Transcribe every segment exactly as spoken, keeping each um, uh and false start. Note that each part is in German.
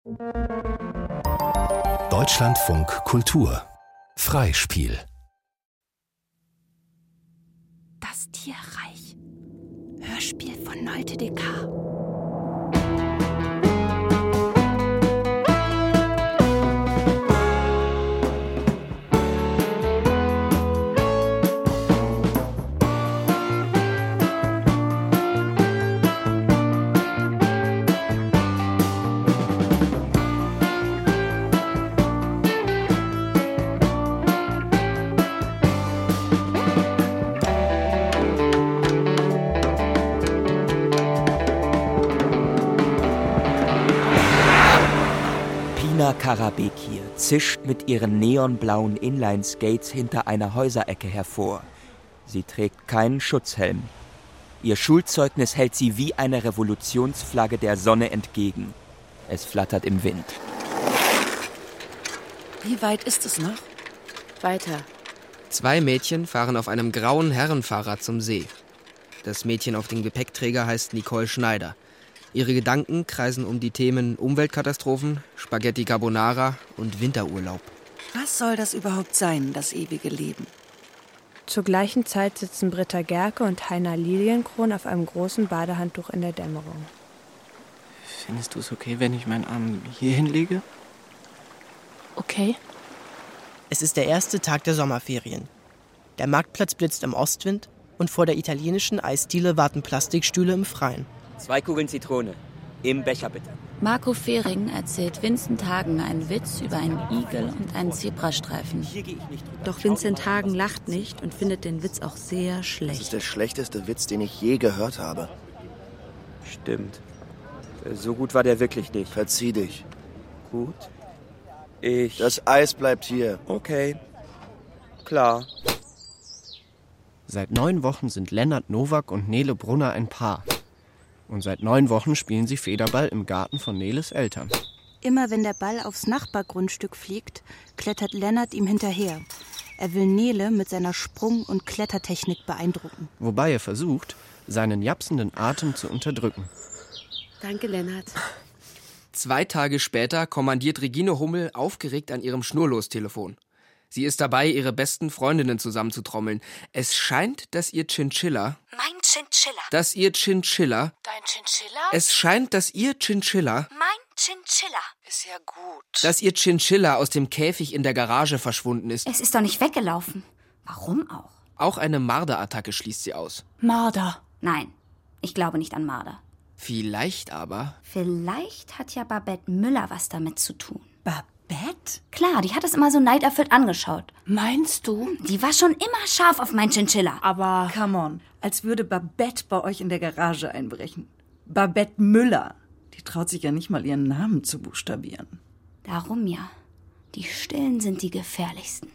Deutschlandfunk Kultur Freispiel. Das Tierreich. Hörspiel von Nolte Dekar. Karabekir zischt mit ihren neonblauen Inline-Skates hinter einer Häuserecke hervor. Sie trägt keinen Schutzhelm. Ihr Schulzeugnis hält sie wie eine Revolutionsflagge der Sonne entgegen. Es flattert im Wind. Wie weit ist es noch? Weiter. Zwei Mädchen fahren auf einem grauen Herrenfahrrad zum See. Das Mädchen auf dem Gepäckträger heißt Nicole Schneider. Ihre Gedanken kreisen um die Themen Umweltkatastrophen, Spaghetti Carbonara und Winterurlaub. Was soll das überhaupt sein, das ewige Leben? Zur gleichen Zeit sitzen Britta Gerke und Heiner Lilienkron auf einem großen Badehandtuch in der Dämmerung. Findest du es okay, wenn ich meinen Arm hier hinlege? Okay. Es ist der erste Tag der Sommerferien. Der Marktplatz blitzt im Ostwind und vor der italienischen Eisdiele warten Plastikstühle im Freien. Zwei Kugeln Zitrone. Im Becher bitte. Marco Fehring erzählt Vincent Hagen einen Witz über einen Igel und einen Zebrastreifen. Doch Vincent Hagen lacht nicht und findet den Witz auch sehr schlecht. Das ist der schlechteste Witz, den ich je gehört habe. Stimmt. So gut war der wirklich nicht. Verzieh dich. Gut. Ich... Das Eis bleibt hier. Okay. Klar. Seit neun Wochen sind Lennart Nowak und Nele Brunner ein Paar. Und seit neun Wochen spielen sie Federball im Garten von Neles Eltern. Immer wenn der Ball aufs Nachbargrundstück fliegt, klettert Lennart ihm hinterher. Er will Nele mit seiner Sprung- und Klettertechnik beeindrucken. Wobei er versucht, seinen japsenden Atem zu unterdrücken. Danke, Lennart. Zwei Tage später kommandiert Regine Hummel aufgeregt an ihrem Schnurlostelefon. Sie ist dabei, ihre besten Freundinnen zusammenzutrommeln. Es scheint, dass ihr Chinchilla... Mein Chinchilla. Dass ihr Chinchilla... Dein Chinchilla? Es scheint, dass ihr Chinchilla... Mein Chinchilla. Ist ja gut. Dass ihr Chinchilla aus dem Käfig in der Garage verschwunden ist. Es ist doch nicht weggelaufen. Warum auch? Auch eine Marder-Attacke schließt sie aus. Marder. Nein, ich glaube nicht an Marder. Vielleicht aber... Vielleicht hat ja Babette Müller was damit zu tun. Babette? Klar, die hat es immer so neiderfüllt angeschaut. Meinst du? Die war schon immer scharf auf mein Chinchilla. Aber... Come on, als würde Babette bei euch in der Garage einbrechen. Babette Müller. Die traut sich ja nicht mal, ihren Namen zu buchstabieren. Darum ja. Die Stillen sind die gefährlichsten.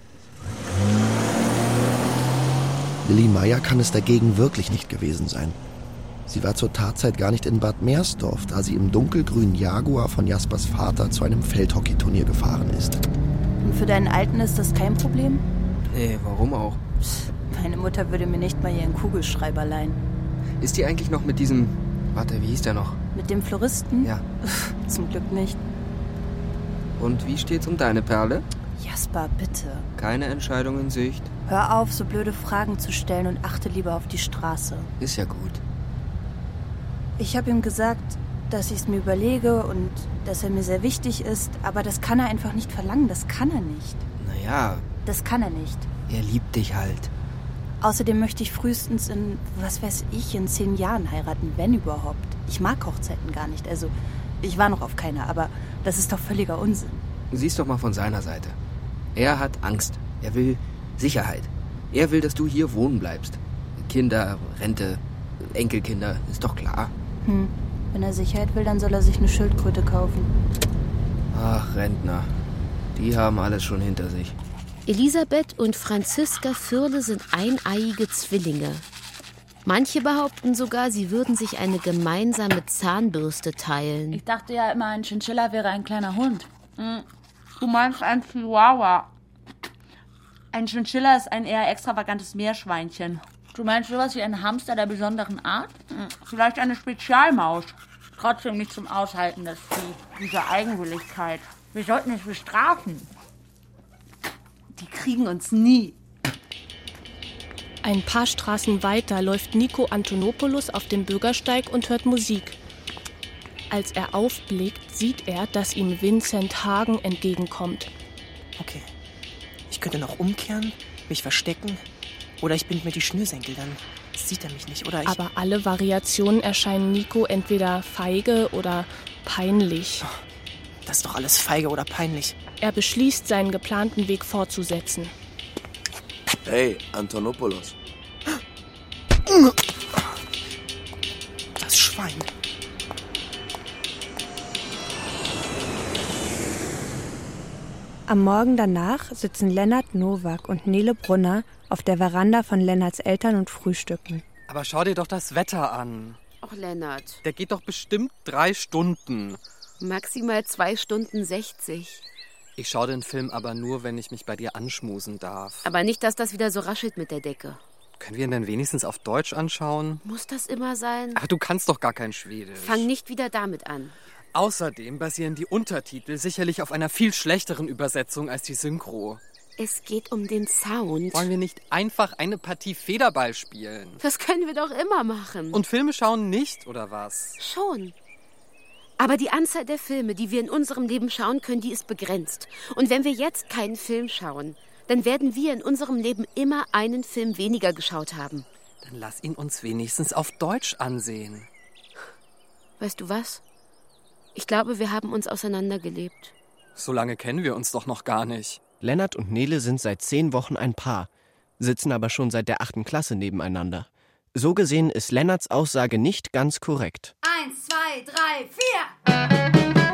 Lilly Meyer kann es dagegen wirklich nicht gewesen sein. Sie war zur Tatzeit gar nicht in Bad Meersdorf, da sie im dunkelgrünen Jaguar von Jaspers Vater zu einem Feldhockeyturnier gefahren ist. Und für deinen Alten ist das kein Problem? Nee, warum auch? Psst, meine Mutter würde mir nicht mal ihren Kugelschreiber leihen. Ist die eigentlich noch mit diesem... Warte, wie hieß der noch? Mit dem Floristen? Ja. Pff, zum Glück nicht. Und wie steht's um deine Perle? Jasper, bitte. Keine Entscheidung in Sicht. Hör auf, so blöde Fragen zu stellen und achte lieber auf die Straße. Ist ja gut. Ich habe ihm gesagt, dass ich es mir überlege und dass er mir sehr wichtig ist, aber das kann er einfach nicht verlangen, das kann er nicht. Naja. Das kann er nicht. Er liebt dich halt. Außerdem möchte ich frühestens in, was weiß ich, in zehn Jahren heiraten, wenn überhaupt. Ich mag Hochzeiten gar nicht, also ich war noch auf keiner, aber das ist doch völliger Unsinn. Sieh's doch mal von seiner Seite. Er hat Angst. Er will Sicherheit. Er will, dass du hier wohnen bleibst. Kinder, Rente, Enkelkinder, ist doch klar. Hm. Wenn er Sicherheit will, dann soll er sich eine Schildkröte kaufen. Ach, Rentner. Die haben alles schon hinter sich. Elisabeth und Franziska Fürle sind eineiige Zwillinge. Manche behaupten sogar, sie würden sich eine gemeinsame Zahnbürste teilen. Ich dachte ja immer, ein Chinchilla wäre ein kleiner Hund. Du meinst ein Chihuahua. Ein Chinchilla ist ein eher extravagantes Meerschweinchen. Du meinst sowas wie ein Hamster der besonderen Art? Vielleicht eine Spezialmaus. Trotzdem nicht zum Aushalten, das Vieh. Diese Eigenwilligkeit. Wir sollten es bestrafen. Die kriegen uns nie. Ein paar Straßen weiter läuft Nico Antonopoulos auf dem Bürgersteig und hört Musik. Als er aufblickt, sieht er, dass ihm Vincent Hagen entgegenkommt. Okay. Ich könnte noch umkehren, mich verstecken. Oder ich bind mir die Schnürsenkel, dann sieht er mich nicht. Oder ich... Aber alle Variationen erscheinen Nico entweder feige oder peinlich. Das ist doch alles feige oder peinlich. Er beschließt, seinen geplanten Weg fortzusetzen. Hey, Antonopoulos. Das Schwein. Am Morgen danach sitzen Lennart Nowak und Nele Brunner auf der Veranda von Lennarts Eltern und frühstücken. Aber schau dir doch das Wetter an. Ach, Lennart. Der geht doch bestimmt drei Stunden. Maximal zwei Stunden sechzig. Ich schaue den Film aber nur, wenn ich mich bei dir anschmusen darf. Aber nicht, dass das wieder so raschelt mit der Decke. Können wir ihn denn wenigstens auf Deutsch anschauen? Muss das immer sein? Ach, du kannst doch gar kein Schwedisch. Fang nicht wieder damit an. Außerdem basieren die Untertitel sicherlich auf einer viel schlechteren Übersetzung als die Synchro. Es geht um den Sound. Wollen wir nicht einfach eine Partie Federball spielen? Das können wir doch immer machen. Und Filme schauen nicht, oder was? Schon. Aber die Anzahl der Filme, die wir in unserem Leben schauen können, die ist begrenzt. Und wenn wir jetzt keinen Film schauen, dann werden wir in unserem Leben immer einen Film weniger geschaut haben. Dann lass ihn uns wenigstens auf Deutsch ansehen. Weißt du was? Ich glaube, wir haben uns auseinandergelebt. So lange kennen wir uns doch noch gar nicht. Lennart und Nele sind seit zehn Wochen ein Paar, sitzen aber schon seit der achten Klasse nebeneinander. So gesehen ist Lennarts Aussage nicht ganz korrekt. Eins, zwei, drei, vier!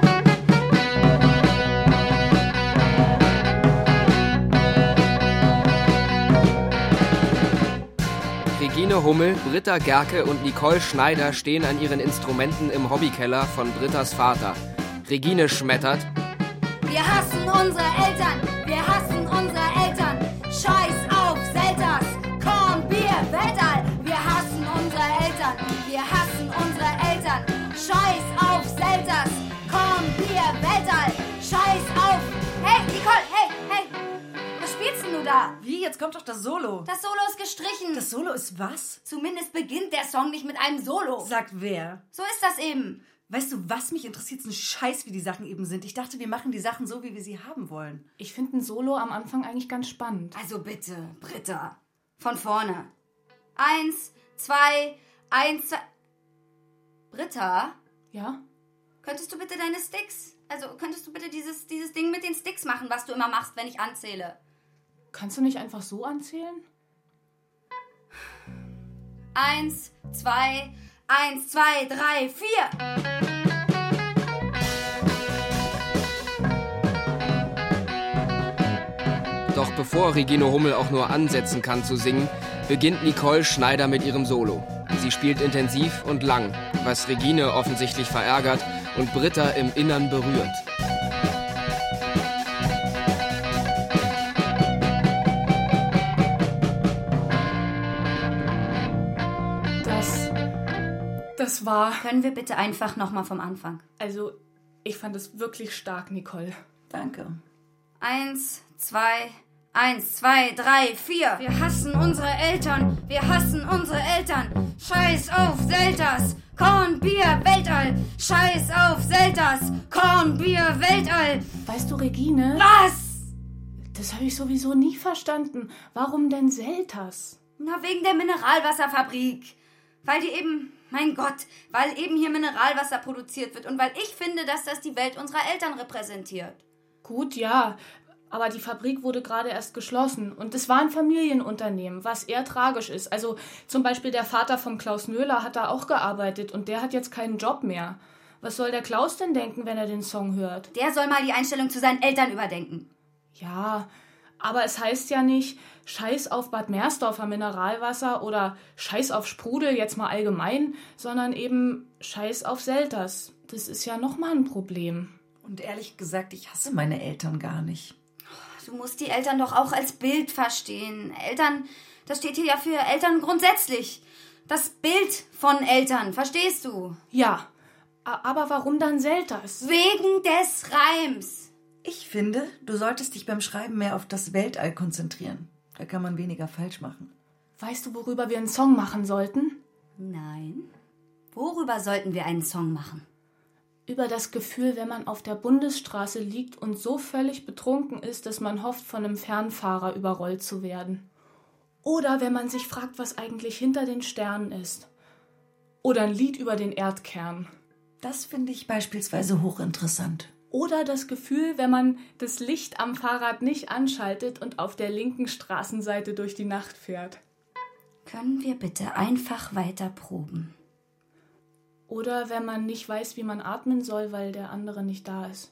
Regine Hummel, Britta Gerke und Nicole Schneider stehen an ihren Instrumenten im Hobbykeller von Brittas Vater. Regine schmettert: Wir hassen unsere Eltern! Wir hassen unsere Eltern! Scheiß auf Selters! Korn, Bier, Weltall! Wir hassen unsere Eltern! Wir hassen unsere Eltern! Scheiß auf Selters! Korn, Bier, Weltall! Scheiß auf... Hey, Nicole, hey, hey! Was spielst denn du da? Wie? Jetzt kommt doch das Solo. Das Solo ist gestrichen. Das Solo ist was? Zumindest beginnt der Song nicht mit einem Solo. Sagt wer? So ist das eben. Weißt du, was mich interessiert, ist ein Scheiß, wie die Sachen eben sind. Ich dachte, wir machen die Sachen so, wie wir sie haben wollen. Ich finde ein Solo am Anfang eigentlich ganz spannend. Also bitte, Britta. Von vorne. Eins, zwei, eins, zwei... Britta? Ja? Könntest du bitte deine Sticks... Also könntest du bitte dieses, dieses Ding mit den Sticks machen, was du immer machst, wenn ich anzähle? Kannst du nicht einfach so anzählen? Eins, zwei, eins, zwei, drei, vier. Doch bevor Regine Hummel auch nur ansetzen kann zu singen, beginnt Nicole Schneider mit ihrem Solo. Sie spielt intensiv und lang, was Regine offensichtlich verärgert und Britta im Innern berührt. Das... Das war... Können wir bitte einfach nochmal vom Anfang? Also, ich fand es wirklich stark, Nicole. Danke. Eins, zwei... Eins, zwei, drei, vier. Wir hassen unsere Eltern. Wir hassen unsere Eltern. Scheiß auf Selters. Korn, Bier, Weltall. Scheiß auf Selters. Korn, Bier, Weltall. Weißt du, Regine? Was? Das habe ich sowieso nie verstanden. Warum denn Selters? Na, wegen der Mineralwasserfabrik. Weil die eben, mein Gott, weil eben hier Mineralwasser produziert wird und weil ich finde, dass das die Welt unserer Eltern repräsentiert. Gut, ja. Aber die Fabrik wurde gerade erst geschlossen und es war ein Familienunternehmen, was eher tragisch ist. Also zum Beispiel der Vater von Klaus Nöhler hat da auch gearbeitet und der hat jetzt keinen Job mehr. Was soll der Klaus denn denken, wenn er den Song hört? Der soll mal die Einstellung zu seinen Eltern überdenken. Ja, aber es heißt ja nicht Scheiß auf Bad Meersdorfer Mineralwasser oder Scheiß auf Sprudel, jetzt mal allgemein, sondern eben Scheiß auf Selters. Das ist ja nochmal ein Problem. Und ehrlich gesagt, ich hasse meine Eltern gar nicht. Du musst die Eltern doch auch als Bild verstehen. Eltern, das steht hier ja für Eltern grundsätzlich. Das Bild von Eltern, verstehst du? Ja, Aber warum dann Selters? Wegen des Reims. Ich finde, du solltest dich beim Schreiben mehr auf das Weltall konzentrieren. Da kann man weniger falsch machen. Weißt du, worüber wir einen Song machen sollten? Nein. Worüber sollten wir einen Song machen? Über das Gefühl, wenn man auf der Bundesstraße liegt und so völlig betrunken ist, dass man hofft, von einem Fernfahrer überrollt zu werden. Oder wenn man sich fragt, was eigentlich hinter den Sternen ist. Oder ein Lied über den Erdkern. Das finde ich beispielsweise hochinteressant. Oder das Gefühl, wenn man das Licht am Fahrrad nicht anschaltet und auf der linken Straßenseite durch die Nacht fährt. Können wir bitte einfach weiter proben? Oder wenn man nicht weiß, wie man atmen soll, weil der andere nicht da ist.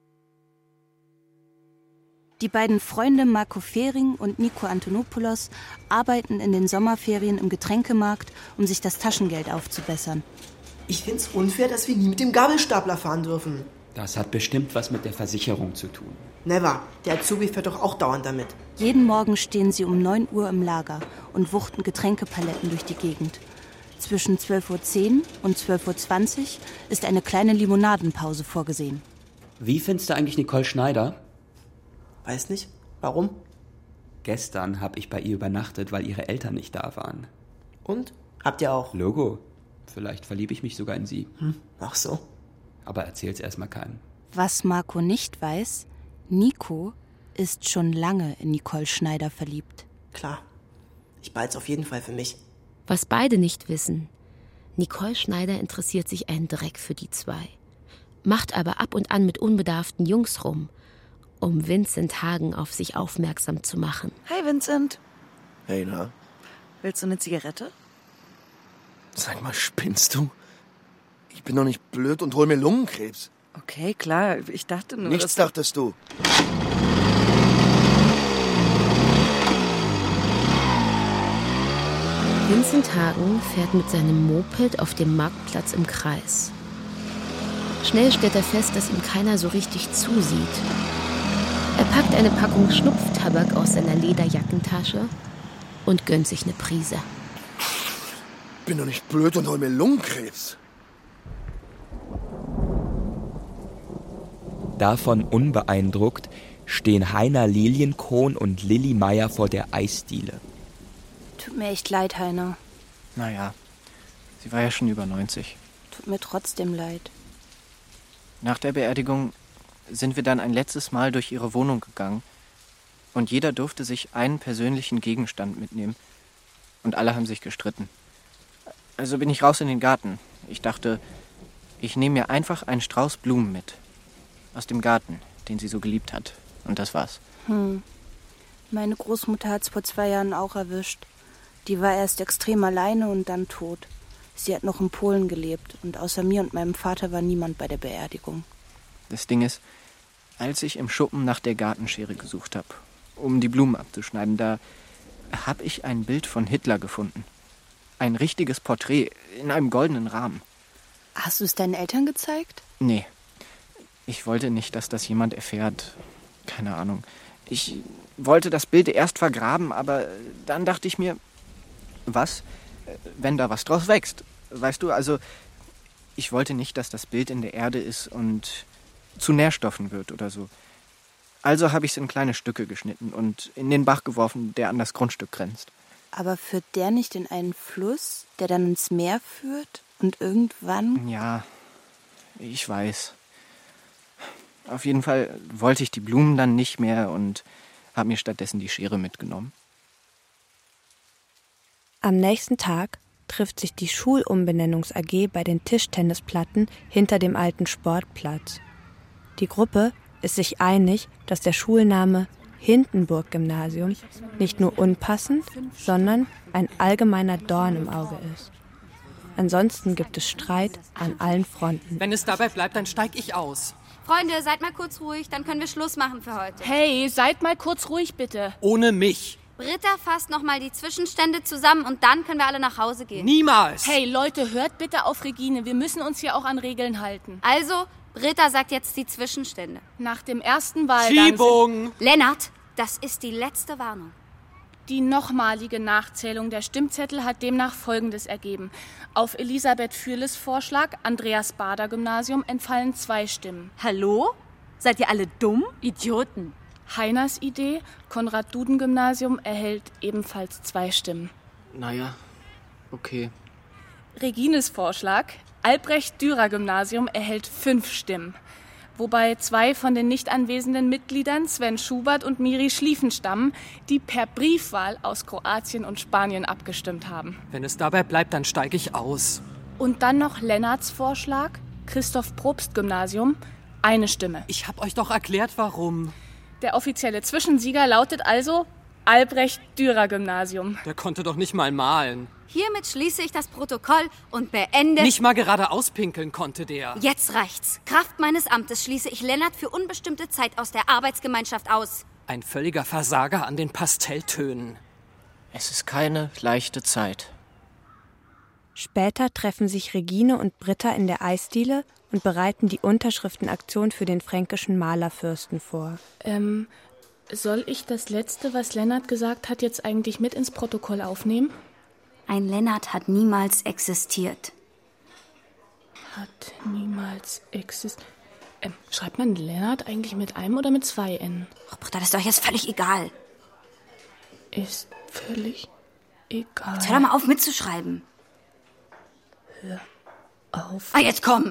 Die beiden Freunde Marco Fehring und Nico Antonopoulos arbeiten in den Sommerferien im Getränkemarkt, um sich das Taschengeld aufzubessern. Ich find's unfair, dass wir nie mit dem Gabelstapler fahren dürfen. Das hat bestimmt was mit der Versicherung zu tun. Never. Der Azubi fährt doch auch dauernd damit. Jeden Morgen stehen sie um neun Uhr im Lager und wuchten Getränkepaletten durch die Gegend. Zwischen zwölf Uhr zehn und zwölf Uhr zwanzig ist eine kleine Limonadenpause vorgesehen. Wie findest du eigentlich Nicole Schneider? Weiß nicht. Warum? Gestern habe ich bei ihr übernachtet, weil ihre Eltern nicht da waren. Und? Habt ihr auch? Logo. Vielleicht verliebe ich mich sogar in sie. Hm, ach so. Aber erzähl's erstmal keinem. Was Marco nicht weiß, Nico ist schon lange in Nicole Schneider verliebt. Klar. Ich behalt's auf jeden Fall für mich. Was beide nicht wissen, Nicole Schneider interessiert sich einen Dreck für die zwei. Macht aber ab und an mit unbedarften Jungs rum, um Vincent Hagen auf sich aufmerksam zu machen. Hi Vincent. Hey, na? Willst du eine Zigarette? Sag mal, spinnst du? Ich bin doch nicht blöd und hol mir Lungenkrebs. Okay, klar. Ich dachte nur, Nichts dachtest du. Vincent Hagen fährt mit seinem Moped auf dem Marktplatz im Kreis. Schnell stellt er fest, dass ihm keiner so richtig zusieht. Er packt eine Packung Schnupftabak aus seiner Lederjackentasche und gönnt sich eine Prise. Bin doch nicht blöd und hol mir Lungenkrebs. Davon unbeeindruckt stehen Heiner Lilienkron und Lilly Meyer vor der Eisdiele. Tut mir echt leid, Heiner. Naja, sie war ja schon über neunzig. Tut mir trotzdem leid. Nach der Beerdigung sind wir dann ein letztes Mal durch ihre Wohnung gegangen und jeder durfte sich einen persönlichen Gegenstand mitnehmen und alle haben sich gestritten. Also bin ich raus in den Garten. Ich dachte, ich nehme mir einfach einen Strauß Blumen mit. Aus dem Garten, den sie so geliebt hat. Und das war's. Hm. Meine Großmutter hat's vor zwei Jahren auch erwischt. Die war erst extrem alleine und dann tot. Sie hat noch in Polen gelebt und außer mir und meinem Vater war niemand bei der Beerdigung. Das Ding ist, als ich im Schuppen nach der Gartenschere gesucht habe, um die Blumen abzuschneiden, da habe ich ein Bild von Hitler gefunden. Ein richtiges Porträt in einem goldenen Rahmen. Hast du es deinen Eltern gezeigt? Nee. Ich wollte nicht, dass das jemand erfährt. Keine Ahnung. Ich wollte das Bild erst vergraben, aber dann dachte ich mir, was, wenn da was draus wächst? Weißt du, also ich wollte nicht, dass das Bild in der Erde ist und zu Nährstoffen wird oder so. Also habe ich es in kleine Stücke geschnitten und in den Bach geworfen, der an das Grundstück grenzt. Aber führt der nicht in einen Fluss, der dann ins Meer führt und irgendwann... Ja, ich weiß. Auf jeden Fall wollte ich die Blumen dann nicht mehr und habe mir stattdessen die Schere mitgenommen. Am nächsten Tag trifft sich die Schulumbenennungs-A G bei den Tischtennisplatten hinter dem alten Sportplatz. Die Gruppe ist sich einig, dass der Schulname Hindenburg-Gymnasium nicht nur unpassend, sondern ein allgemeiner Dorn im Auge ist. Ansonsten gibt es Streit an allen Fronten. Wenn es dabei bleibt, dann steig ich aus. Freunde, seid mal kurz ruhig, dann können wir Schluss machen für heute. Hey, seid mal kurz ruhig, bitte. Ohne mich. Britta fasst nochmal die Zwischenstände zusammen und dann können wir alle nach Hause gehen. Niemals. Hey, Leute, hört bitte auf Regine. Wir müssen uns hier auch an Regeln halten. Also, Britta sagt jetzt die Zwischenstände. Nach dem ersten Wahlgang... Schiebung! Lennart, das ist die letzte Warnung. Die nochmalige Nachzählung der Stimmzettel hat demnach Folgendes ergeben. Auf Elisabeth Fürles Vorschlag, Andreas-Bader-Gymnasium, entfallen zwei Stimmen. Hallo? Seid ihr alle dumm? Idioten. Heiners Idee, Konrad-Duden-Gymnasium, erhält ebenfalls zwei Stimmen. Naja, okay. Regines Vorschlag, Albrecht-Dürer-Gymnasium, erhält fünf Stimmen. Wobei zwei von den nicht anwesenden Mitgliedern, Sven Schubert und Miri Schlieffen, stammen, die per Briefwahl aus Kroatien und Spanien abgestimmt haben. Wenn es dabei bleibt, dann steige ich aus. Und dann noch Lennarts Vorschlag, Christoph-Probst-Gymnasium, eine Stimme. Ich hab euch doch erklärt, warum. Der offizielle Zwischensieger lautet also Albrecht-Dürer-Gymnasium. Der konnte doch nicht mal malen. Hiermit schließe ich das Protokoll und beende... Nicht mal gerade auspinkeln konnte der. Jetzt reicht's. Kraft meines Amtes schließe ich Lennart für unbestimmte Zeit aus der Arbeitsgemeinschaft aus. Ein völliger Versager an den Pastelltönen. Es ist keine leichte Zeit. Später treffen sich Regine und Britta in der Eisdiele und bereiten die Unterschriftenaktion für den fränkischen Malerfürsten vor. Ähm, soll ich das Letzte, was Lennart gesagt hat, jetzt eigentlich mit ins Protokoll aufnehmen? Ein Lennart hat niemals existiert. Hat niemals existiert. Ähm, schreibt man Lennart eigentlich mit einem oder mit zwei N? Ach, Britta, das ist doch jetzt völlig egal. Ist völlig egal. Jetzt hör doch mal auf mitzuschreiben. Hör auf. Ah, jetzt komm!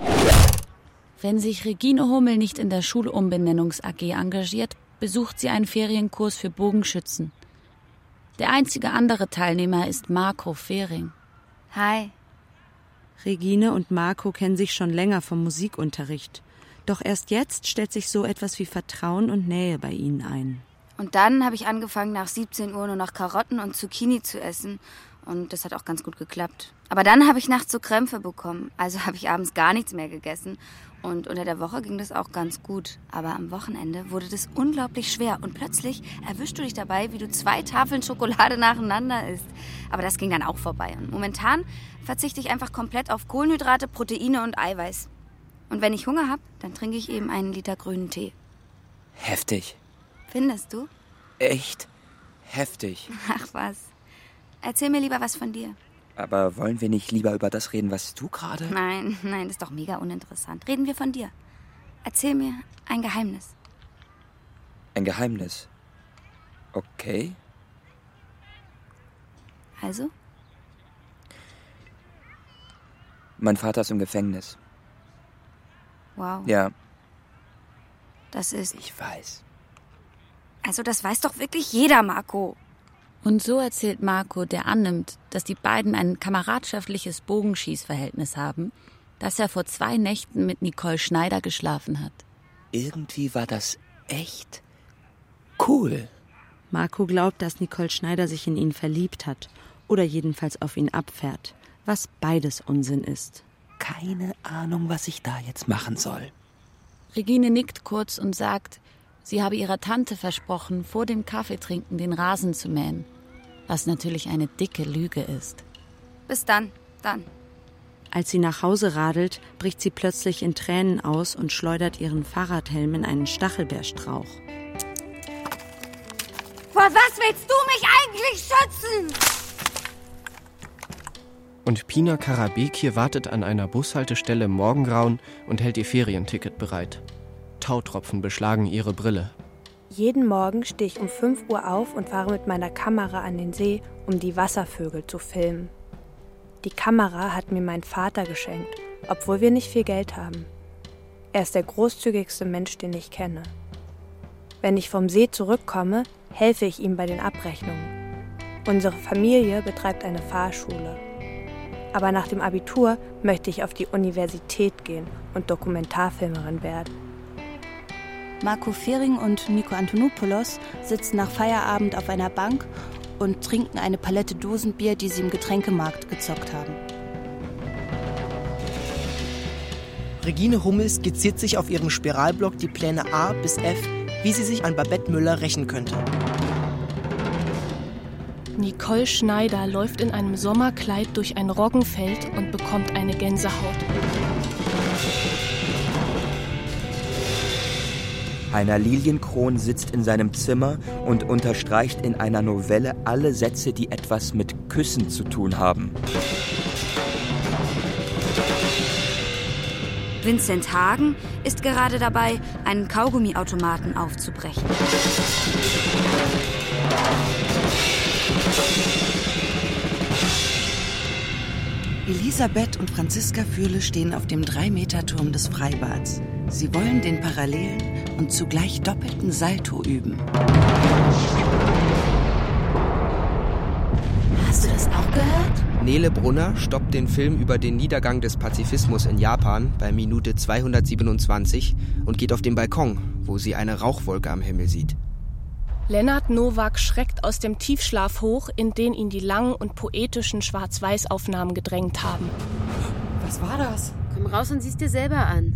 Wenn sich Regine Hummel nicht in der Schulumbenennungs-A G engagiert, besucht sie einen Ferienkurs für Bogenschützen. Der einzige andere Teilnehmer ist Marco Fehring. Hi. Regine und Marco kennen sich schon länger vom Musikunterricht. Doch erst jetzt stellt sich so etwas wie Vertrauen und Nähe bei ihnen ein. Und dann habe ich angefangen, nach siebzehn Uhr nur noch Karotten und Zucchini zu essen. Und das hat auch ganz gut geklappt. Aber dann habe ich nachts so Krämpfe bekommen. Also habe ich abends gar nichts mehr gegessen. Und unter der Woche ging das auch ganz gut. Aber am Wochenende wurde das unglaublich schwer. Und plötzlich erwischst du dich dabei, wie du zwei Tafeln Schokolade nacheinander isst. Aber das ging dann auch vorbei. Und momentan verzichte ich einfach komplett auf Kohlenhydrate, Proteine und Eiweiß. Und wenn ich Hunger habe, dann trinke ich eben einen Liter grünen Tee. Heftig. Findest du? Echt heftig. Ach was. Erzähl mir lieber was von dir. Aber wollen wir nicht lieber über das reden, was du gerade... Nein, nein, das ist doch mega uninteressant. Reden wir von dir. Erzähl mir ein Geheimnis. Ein Geheimnis? Okay. Also? Mein Vater ist im Gefängnis. Wow. Ja. Das ist... Ich weiß. Also das weiß doch wirklich jeder, Marco. Und so erzählt Marco, der annimmt, dass die beiden ein kameradschaftliches Bogenschießverhältnis haben, dass er vor zwei Nächten mit Nicole Schneider geschlafen hat. Irgendwie war das echt cool. Marco glaubt, dass Nicole Schneider sich in ihn verliebt hat oder jedenfalls auf ihn abfährt, was beides Unsinn ist. Keine Ahnung, was ich da jetzt machen soll. Regine nickt kurz und sagt, sie habe ihrer Tante versprochen, vor dem Kaffeetrinken den Rasen zu mähen. Was natürlich eine dicke Lüge ist. Bis dann, dann. Als sie nach Hause radelt, bricht sie plötzlich in Tränen aus und schleudert ihren Fahrradhelm in einen Stachelbeerstrauch. Vor was willst du mich eigentlich schützen? Und Pina Karabekir wartet an einer Bushaltestelle im Morgengrauen und hält ihr Ferienticket bereit. Tautropfen beschlagen ihre Brille. Jeden Morgen stehe ich um fünf Uhr auf und fahre mit meiner Kamera an den See, um die Wasservögel zu filmen. Die Kamera hat mir mein Vater geschenkt, obwohl wir nicht viel Geld haben. Er ist der großzügigste Mensch, den ich kenne. Wenn ich vom See zurückkomme, helfe ich ihm bei den Abrechnungen. Unsere Familie betreibt eine Fahrschule. Aber nach dem Abitur möchte ich auf die Universität gehen und Dokumentarfilmerin werden. Marco Fehring und Nico Antonopoulos sitzen nach Feierabend auf einer Bank und trinken eine Palette Dosenbier, die sie im Getränkemarkt gezockt haben. Regine Hummel skizziert sich auf ihrem Spiralblock die Pläne A bis F, wie sie sich an Babette Müller rächen könnte. Nicole Schneider läuft in einem Sommerkleid durch ein Roggenfeld und bekommt eine Gänsehaut. Heiner Lilienkron sitzt in seinem Zimmer und unterstreicht in einer Novelle alle Sätze, die etwas mit Küssen zu tun haben. Vincent Hagen ist gerade dabei, einen Kaugummiautomaten aufzubrechen. Elisabeth und Franziska Fürle stehen auf dem drei-Meter-Turm des Freibads. Sie wollen den parallelen und zugleich doppelten Salto üben. Hast du das auch gehört? Nele Brunner stoppt den Film über den Niedergang des Pazifismus in Japan bei Minute zweihundertsiebenundzwanzig und geht auf den Balkon, wo sie eine Rauchwolke am Himmel sieht. Lennart Nowak schreckt aus dem Tiefschlaf hoch, in den ihn die langen und poetischen Schwarz-Weiß-Aufnahmen gedrängt haben. Was war das? Komm raus und sieh's dir selber an.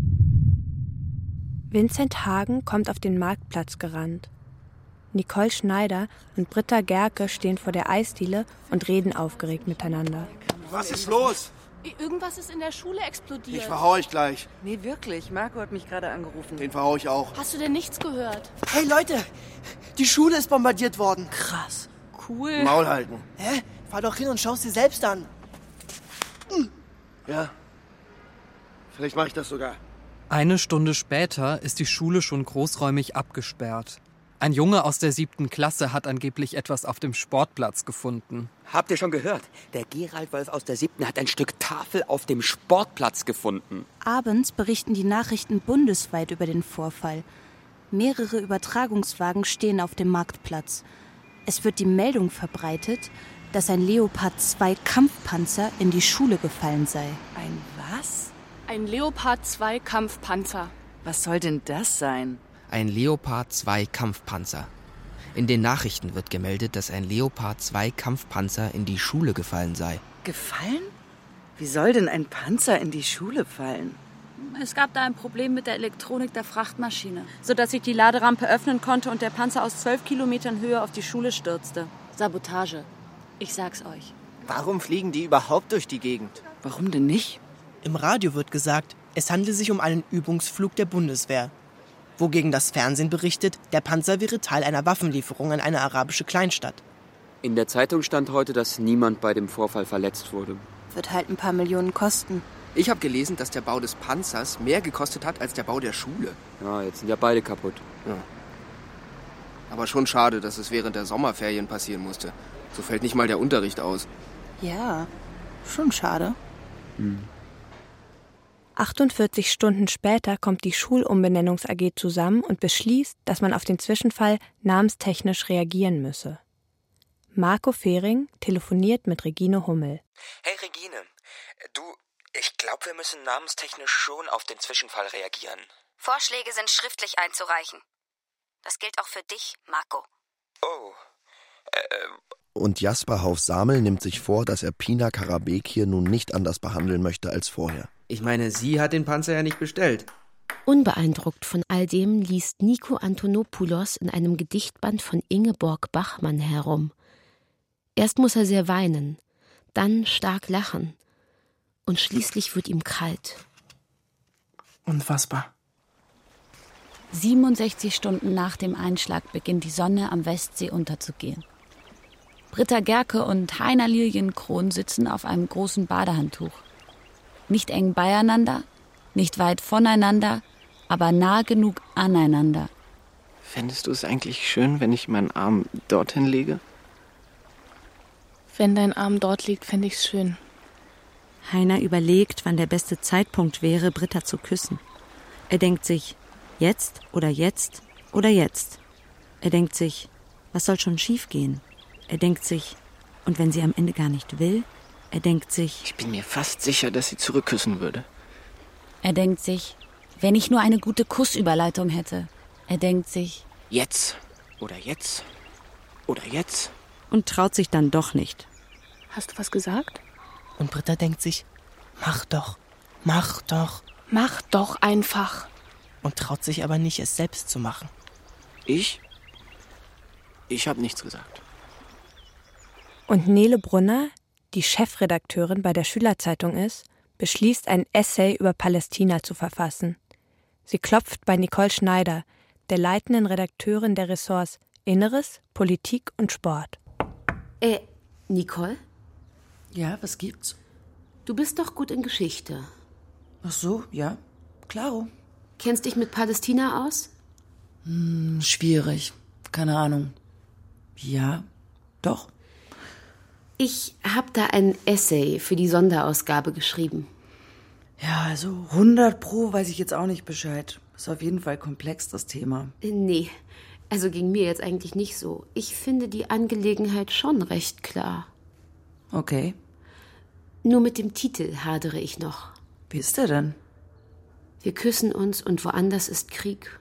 Vincent Hagen kommt auf den Marktplatz gerannt. Nicole Schneider und Britta Gerke stehen vor der Eisdiele und reden aufgeregt miteinander. Was ist los? Irgendwas ist in der Schule explodiert. Ich verhau euch gleich. Nee, wirklich. Marco hat mich gerade angerufen. Den verhau ich auch. Hast du denn nichts gehört? Hey Leute, die Schule ist bombardiert worden. Krass. Cool. Maul halten. Hä? Fahr doch hin und schau's dir selbst an. Hm. Ja. Vielleicht mache ich das sogar. Eine Stunde später ist die Schule schon großräumig abgesperrt. Ein Junge aus der siebten Klasse hat angeblich etwas auf dem Sportplatz gefunden. Habt ihr schon gehört? Der Gerald Wolf aus der siebten hat ein Stück Tafel auf dem Sportplatz gefunden. Abends berichten die Nachrichten bundesweit über den Vorfall. Mehrere Übertragungswagen stehen auf dem Marktplatz. Es wird die Meldung verbreitet, dass ein Leopard zwei Kampfpanzer in die Schule gefallen sei. Ein was? Ein Leopard zwei Kampfpanzer. Was soll denn das sein? Ein Leopard zwei Kampfpanzer. In den Nachrichten wird gemeldet, dass ein Leopard zwei Kampfpanzer in die Schule gefallen sei. Gefallen? Wie soll denn ein Panzer in die Schule fallen? Es gab da ein Problem mit der Elektronik der Frachtmaschine, sodass sich die Laderampe öffnen konnte und der Panzer aus zwölf Kilometern Höhe auf die Schule stürzte. Sabotage. Ich sag's euch. Warum fliegen die überhaupt durch die Gegend? Warum denn nicht? Im Radio wird gesagt, es handle sich um einen Übungsflug der Bundeswehr. Wogegen das Fernsehen berichtet, der Panzer wäre Teil einer Waffenlieferung an eine arabische Kleinstadt. In der Zeitung stand heute, dass niemand bei dem Vorfall verletzt wurde. Wird halt ein paar Millionen kosten. Ich habe gelesen, dass der Bau des Panzers mehr gekostet hat als der Bau der Schule. Ja, jetzt sind ja beide kaputt. Ja. Aber schon schade, dass es während der Sommerferien passieren musste. So fällt nicht mal der Unterricht aus. Ja, schon schade. Hm. achtundvierzig Stunden später kommt die Schulumbenennungs-A G zusammen und beschließt, dass man auf den Zwischenfall namenstechnisch reagieren müsse. Marco Fehring telefoniert mit Regine Hummel. Hey Regine, du, ich glaube, wir müssen namenstechnisch schon auf den Zwischenfall reagieren. Vorschläge sind schriftlich einzureichen. Das gilt auch für dich, Marco. Oh, äh... Und Jasper Hauf-Samel nimmt sich vor, dass er Pina Karabekir nun nicht anders behandeln möchte als vorher. Ich meine, sie hat den Panzer ja nicht bestellt. Unbeeindruckt von all dem liest Nico Antonopoulos in einem Gedichtband von Ingeborg Bachmann herum. Erst muss er sehr weinen, dann stark lachen und schließlich wird ihm kalt. Unfassbar. siebenundsechzig Stunden nach dem Einschlag beginnt die Sonne am Westsee unterzugehen. Britta Gerke und Heiner Lilienkron sitzen auf einem großen Badehandtuch. Nicht eng beieinander, nicht weit voneinander, aber nah genug aneinander. Fändest du es eigentlich schön, wenn ich meinen Arm dorthin lege? Wenn dein Arm dort liegt, fände ich's schön. Heiner überlegt, wann der beste Zeitpunkt wäre, Britta zu küssen. Er denkt sich, jetzt oder jetzt oder jetzt. Er denkt sich, was soll schon schiefgehen? Er denkt sich, und wenn sie am Ende gar nicht will? Er denkt sich... Ich bin mir fast sicher, dass sie zurückküssen würde. Er denkt sich, wenn ich nur eine gute Kussüberleitung hätte. Er denkt sich... Jetzt oder jetzt oder jetzt. Und traut sich dann doch nicht. Hast du was gesagt? Und Britta denkt sich, mach doch, mach doch. Mach doch einfach. Und traut sich aber nicht, es selbst zu machen. Ich? Ich habe nichts gesagt. Und Nele Brunner, die Chefredakteurin bei der Schülerzeitung ist, beschließt, ein Essay über Palästina zu verfassen. Sie klopft bei Nicole Schneider, der leitenden Redakteurin der Ressorts Inneres, Politik und Sport. Äh, Nicole? Ja, was gibt's? Du bist doch gut in Geschichte. Ach so, ja, klaro. Kennst dich mit Palästina aus? Hm, schwierig. Keine Ahnung. Ja, doch. Ich habe da ein Essay für die Sonderausgabe geschrieben. Ja, also hundert pro weiß ich jetzt auch nicht Bescheid. Ist auf jeden Fall komplex, das Thema. Nee, also ging mir jetzt eigentlich nicht so. Ich finde die Angelegenheit schon recht klar. Okay. Nur mit dem Titel hadere ich noch. Wie ist der denn? Wir küssen uns und woanders ist Krieg.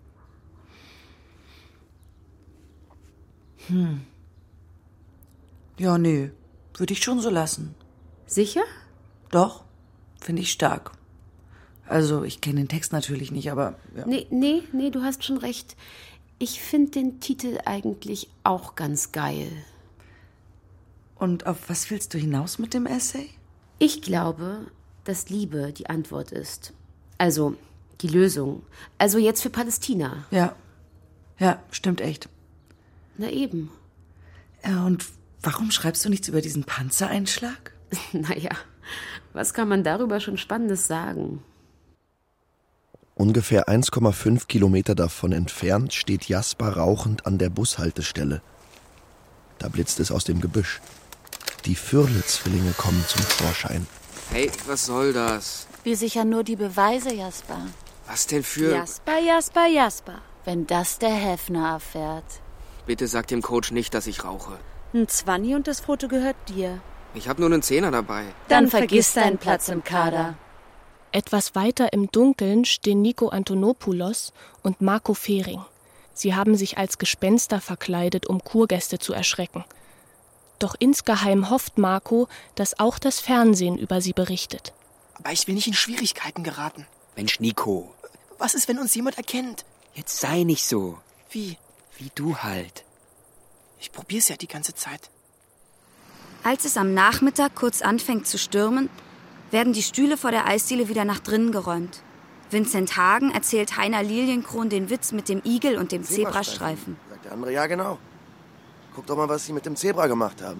Hm. Ja, nee, würde ich schon so lassen. Sicher? Doch, finde ich stark. Also, ich kenne den Text natürlich nicht, aber... Ja. Nee, nee, nee, du hast schon recht. Ich finde den Titel eigentlich auch ganz geil. Und auf was willst du hinaus mit dem Essay? Ich glaube, dass Liebe die Antwort ist. Also, die Lösung. Also jetzt für Palästina. Ja, ja, stimmt echt. Na eben. Ja, und warum schreibst du nichts über diesen Panzereinschlag? Naja, was kann man darüber schon Spannendes sagen? Ungefähr eins Komma fünf Kilometer davon entfernt steht Jasper rauchend an der Bushaltestelle. Da blitzt es aus dem Gebüsch. Die Fürle-Zwillinge kommen zum Vorschein. Hey, was soll das? Wir sichern nur die Beweise, Jasper. Was denn für... Jasper, Jasper, Jasper. Wenn das der Häfner erfährt. Bitte sag dem Coach nicht, dass ich rauche. Ein Zwanni und das Foto gehört dir. Ich habe nur einen Zehner dabei. Dann vergiss deinen Platz im Kader. Etwas weiter im Dunkeln stehen Nico Antonopoulos und Marco Fehring. Sie haben sich als Gespenster verkleidet, um Kurgäste zu erschrecken. Doch insgeheim hofft Marco, dass auch das Fernsehen über sie berichtet. Aber ich will nicht in Schwierigkeiten geraten. Mensch, Nico. Was ist, wenn uns jemand erkennt? Jetzt sei nicht so. Wie? Wie du halt. Ich probier's ja die ganze Zeit. Als es am Nachmittag kurz anfängt zu stürmen, werden die Stühle vor der Eisdiele wieder nach drinnen geräumt. Vincent Hagen erzählt Heiner Lilienkron den Witz mit dem Igel und dem Zebrastreifen. Sagt der andere, ja genau. Guck doch mal, was sie mit dem Zebra gemacht haben.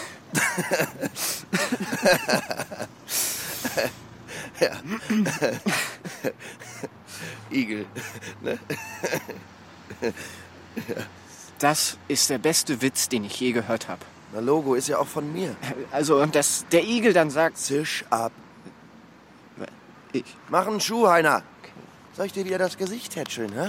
Ja. Igel. Ne? Ja. Das ist der beste Witz, den ich je gehört habe. Na, Logo ist ja auch von mir. Also, dass der Igel dann sagt... Zisch ab. Ich. Mach einen Schuh, Heiner. Soll ich dir wieder das Gesicht hätscheln, hä?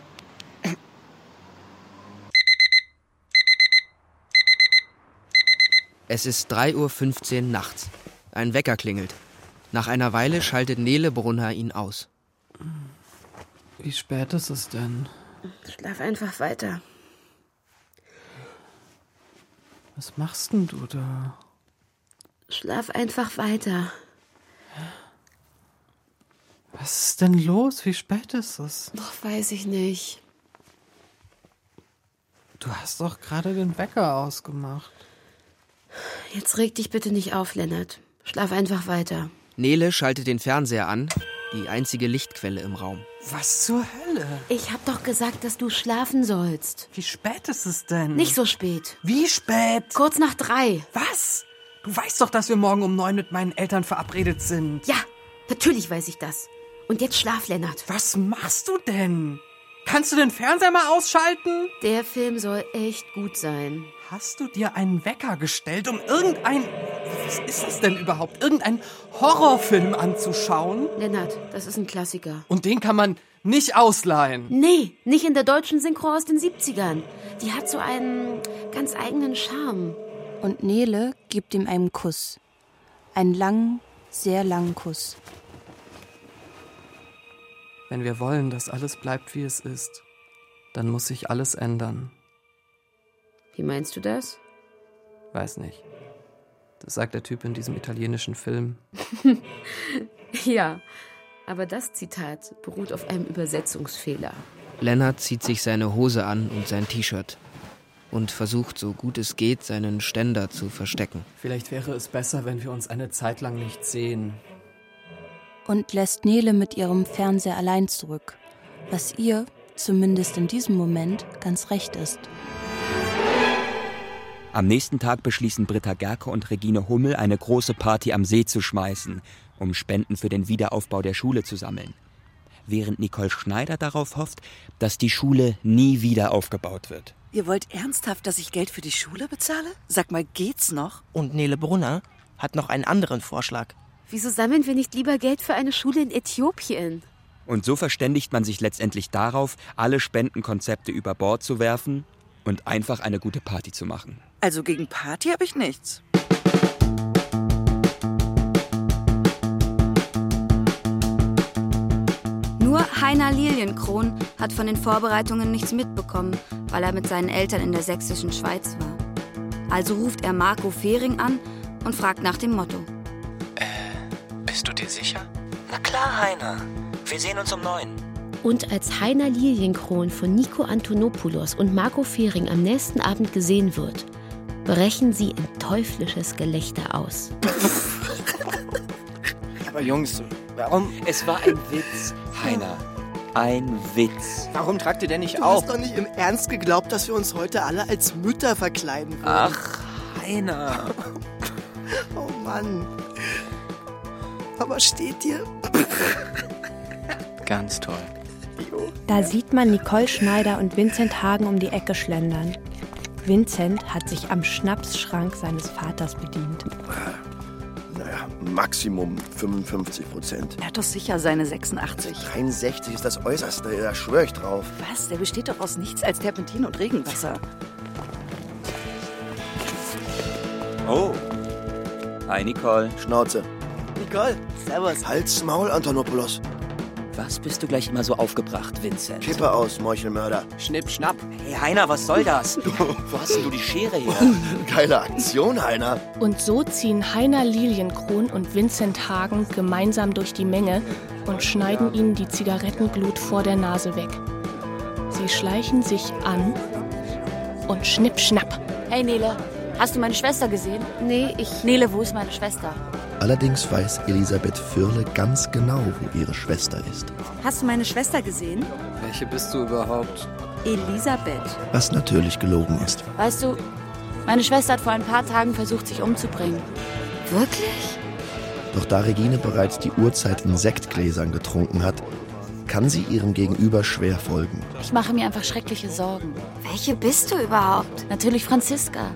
Es ist drei Uhr fünfzehn nachts. Ein Wecker klingelt. Nach einer Weile schaltet Nele Brunner ihn aus. Wie spät ist es denn? Schlaf einfach weiter. Was machst denn du da? Schlaf einfach weiter. Was ist denn los? Wie spät ist es? Doch, weiß ich nicht. Du hast doch gerade den Wecker ausgemacht. Jetzt reg dich bitte nicht auf, Lennart. Schlaf einfach weiter. Nele schaltet den Fernseher an, die einzige Lichtquelle im Raum. Was zur Hölle? Ich hab doch gesagt, dass du schlafen sollst. Wie spät ist es denn? Nicht so spät. Wie spät? Kurz nach drei. Was? Du weißt doch, dass wir morgen um neun mit meinen Eltern verabredet sind. Ja, natürlich weiß ich das. Und jetzt schlaf, Lennart. Was machst du denn? Kannst du den Fernseher mal ausschalten? Der Film soll echt gut sein. Hast du dir einen Wecker gestellt, um irgendein... Was ist das denn überhaupt? Irgendeinen Horrorfilm anzuschauen? Lennart, das ist ein Klassiker. Und den kann man nicht ausleihen? Nee, nicht in der deutschen Synchro aus den siebzigern. Die hat so einen ganz eigenen Charme. Und Nele gibt ihm einen Kuss. Einen langen, sehr langen Kuss. Wenn wir wollen, dass alles bleibt, wie es ist, dann muss sich alles ändern. Wie meinst du das? Weiß nicht. Das sagt der Typ in diesem italienischen Film. Ja, aber das Zitat beruht auf einem Übersetzungsfehler. Lennart zieht sich seine Hose an und sein T-Shirt und versucht, so gut es geht, seinen Ständer zu verstecken. Vielleicht wäre es besser, wenn wir uns eine Zeit lang nicht sehen. Und lässt Nele mit ihrem Fernseher allein zurück, was ihr zumindest in diesem Moment, ganz recht ist. Am nächsten Tag beschließen Britta Gerke und Regine Hummel, eine große Party am See zu schmeißen, um Spenden für den Wiederaufbau der Schule zu sammeln. Während Nicole Schneider darauf hofft, dass die Schule nie wieder aufgebaut wird. Ihr wollt ernsthaft, dass ich Geld für die Schule bezahle? Sag mal, geht's noch? Und Nele Brunner hat noch einen anderen Vorschlag. Wieso sammeln wir nicht lieber Geld für eine Schule in Äthiopien? Und so verständigt man sich letztendlich darauf, alle Spendenkonzepte über Bord zu werfen und einfach eine gute Party zu machen. Also gegen Party habe ich nichts. Nur Heiner Lilienkron hat von den Vorbereitungen nichts mitbekommen, weil er mit seinen Eltern in der sächsischen Schweiz war. Also ruft er Marco Fehring an und fragt nach dem Motto. Äh, bist du dir sicher? Na klar, Heiner. Wir sehen uns um neun. Und als Heiner Lilienkron von Nico Antonopoulos und Marco Fehring am nächsten Abend gesehen wird, brechen sie in teuflisches Gelächter aus. Aber Jungs, warum? Es war ein Witz, Heiner. Ein Witz. Warum tragt ihr denn nicht Du auf? hast doch nicht im Ernst geglaubt, dass wir uns heute alle als Mütter verkleiden würden. Ach, Heiner. Oh Mann. Aber steht dir? Ganz toll. Da sieht man Nicole Schneider und Vincent Hagen um die Ecke schlendern. Vincent hat sich am Schnapsschrank seines Vaters bedient. Naja, Maximum fünfundfünfzig Prozent. Er hat doch sicher seine sechsundachtzig. dreiundsechzig ist das Äußerste, da schwöre ich drauf. Was? Der besteht doch aus nichts als Terpentin und Regenwasser. Oh. Hi, Nicole. Schnauze. Nicole, servus. Halt's Maul, Antonopoulos. Was bist du gleich immer so aufgebracht, Vincent? Kippe aus, Meuchelmörder. Schnipp, schnapp. Hey, Heiner, was soll das? Wo hast denn du die Schere her? Geile Aktion, Heiner. Und so ziehen Heiner Lilienkron und Vincent Hagen gemeinsam durch die Menge und schneiden ihnen die Zigarettenglut vor der Nase weg. Sie schleichen sich an und schnipp, schnapp. Hey Nele, hast du meine Schwester gesehen? Nee, ich... Nele, wo ist meine Schwester? Allerdings weiß Elisabeth Fürle ganz genau, wo ihre Schwester ist. Hast du meine Schwester gesehen? Welche bist du überhaupt? Elisabeth. Was natürlich gelogen ist. Weißt du, meine Schwester hat vor ein paar Tagen versucht, sich umzubringen. Wirklich? Doch da Regine bereits die Uhrzeit in Sektgläsern getrunken hat, kann sie ihrem Gegenüber schwer folgen. Ich mache mir einfach schreckliche Sorgen. Welche bist du überhaupt? Natürlich Franziska.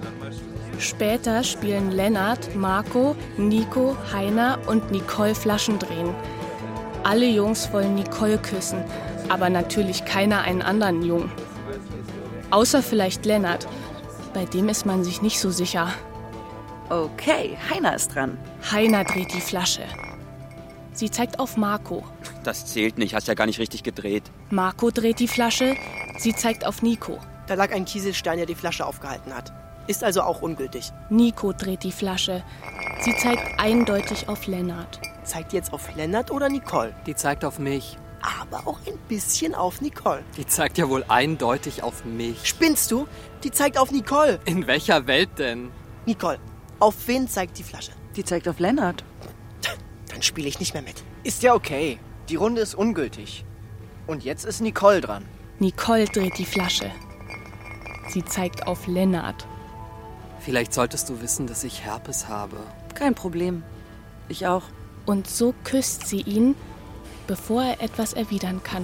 Später spielen Lennart, Marco, Nico, Heiner und Nicole Flaschendrehen. Alle Jungs wollen Nicole küssen, aber natürlich keiner einen anderen Jungen. Außer vielleicht Lennart. Bei dem ist man sich nicht so sicher. Okay, Heiner ist dran. Heiner dreht die Flasche. Sie zeigt auf Marco. Das zählt nicht, hast ja gar nicht richtig gedreht. Marco dreht die Flasche. Sie zeigt auf Nico. Da lag ein Kieselstein, der die Flasche aufgehalten hat. Ist also auch ungültig. Nico dreht die Flasche. Sie zeigt eindeutig auf Lennart. Zeigt die jetzt auf Lennart oder Nicole? Die zeigt auf mich. Aber auch ein bisschen auf Nicole. Die zeigt ja wohl eindeutig auf mich. Spinnst du? Die zeigt auf Nicole. In welcher Welt denn? Nicole, auf wen zeigt die Flasche? Die zeigt auf Lennart. Dann spiele ich nicht mehr mit. Ist ja okay. Die Runde ist ungültig. Und jetzt ist Nicole dran. Nicole dreht die Flasche. Sie zeigt auf Lennart. Vielleicht solltest du wissen, dass ich Herpes habe. Kein Problem. Ich auch. Und so küsst sie ihn, bevor er etwas erwidern kann.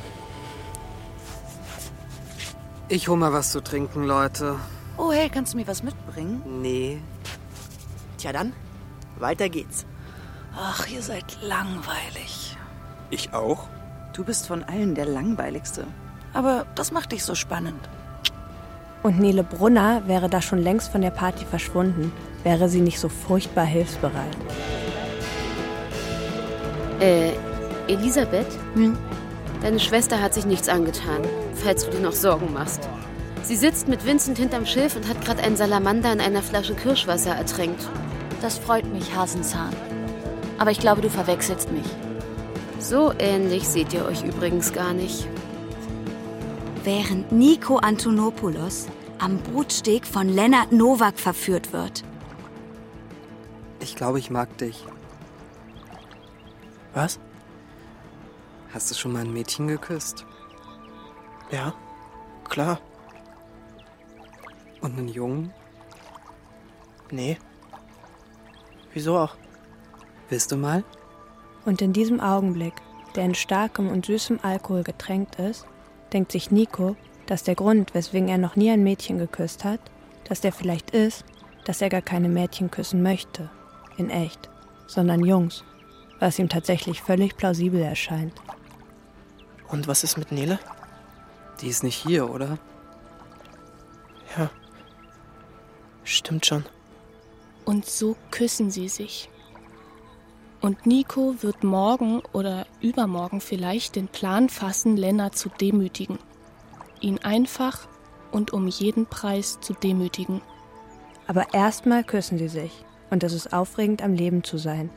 Ich hol mal was zu trinken, Leute. Oh, hey, kannst du mir was mitbringen? Nee. Tja dann, weiter geht's. Ach, ihr seid langweilig. Ich auch? Du bist von allen der langweiligste. Aber das macht dich so spannend. Und Nele Brunner wäre da schon längst von der Party verschwunden, wäre sie nicht so furchtbar hilfsbereit. Äh, Elisabeth? Hm? Deine Schwester hat sich nichts angetan, falls du dir noch Sorgen machst. Sie sitzt mit Vincent hinterm Schilf und hat gerade einen Salamander in einer Flasche Kirschwasser ertränkt. Das freut mich, Hasenzahn. Aber ich glaube, du verwechselst mich. So ähnlich seht ihr euch übrigens gar nicht. Während Nico Antonopoulos am Brutsteg von Lennart Nowak verführt wird. Ich glaube, ich mag dich. Was? Hast du schon mal ein Mädchen geküsst? Ja, klar. Und einen Jungen? Nee. Wieso auch? Willst du mal? Und in diesem Augenblick, der in starkem und süßem Alkohol getränkt ist, denkt sich Nico, dass der Grund, weswegen er noch nie ein Mädchen geküsst hat, dass der vielleicht ist, dass er gar keine Mädchen küssen möchte, in echt, sondern Jungs, was ihm tatsächlich völlig plausibel erscheint. Und was ist mit Nele? Die ist nicht hier, oder? Ja, stimmt schon. Und so küssen sie sich. Und Nico wird morgen oder übermorgen vielleicht den Plan fassen, Lennart zu demütigen. Ihn einfach und um jeden Preis zu demütigen. Aber erstmal küssen sie sich. Und es ist aufregend, am Leben zu sein.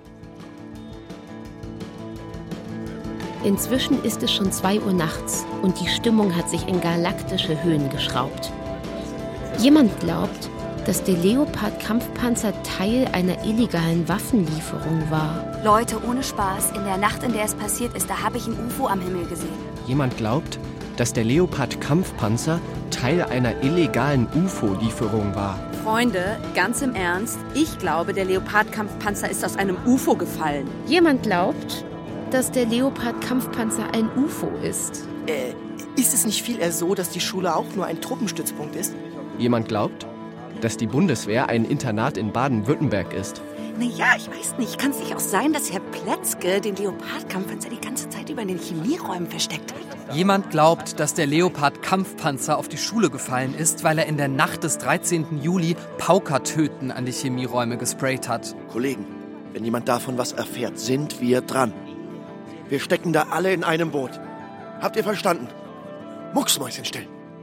Inzwischen ist es schon zwei Uhr nachts und die Stimmung hat sich in galaktische Höhen geschraubt. Jemand glaubt, dass der Leopard-Kampfpanzer Teil einer illegalen Waffenlieferung war. Leute, ohne Spaß, in der Nacht, in der es passiert ist, da habe ich ein U F O am Himmel gesehen. Jemand glaubt, dass der Leopard-Kampfpanzer Teil einer illegalen U F O-Lieferung war. Freunde, ganz im Ernst, ich glaube, der Leopard-Kampfpanzer ist aus einem U F O gefallen. Jemand glaubt, dass der Leopard-Kampfpanzer ein U F O ist. Äh, ist es nicht viel eher so, dass die Schule auch nur ein Truppenstützpunkt ist? Jemand glaubt, dass die Bundeswehr ein Internat in Baden-Württemberg ist. Naja, ich weiß nicht. Kann es nicht auch sein, dass Herr Pletzke den Leopard-Kampfpanzer die ganze Zeit über in den Chemieräumen versteckt hat? Jemand glaubt, dass der Leopard-Kampfpanzer auf die Schule gefallen ist, weil er in der Nacht des dreizehnten Juli Paukertöten an die Chemieräume gesprayt hat. Kollegen, wenn jemand davon was erfährt, sind wir dran. Wir stecken da alle in einem Boot. Habt ihr verstanden? Mucksmäuschen still.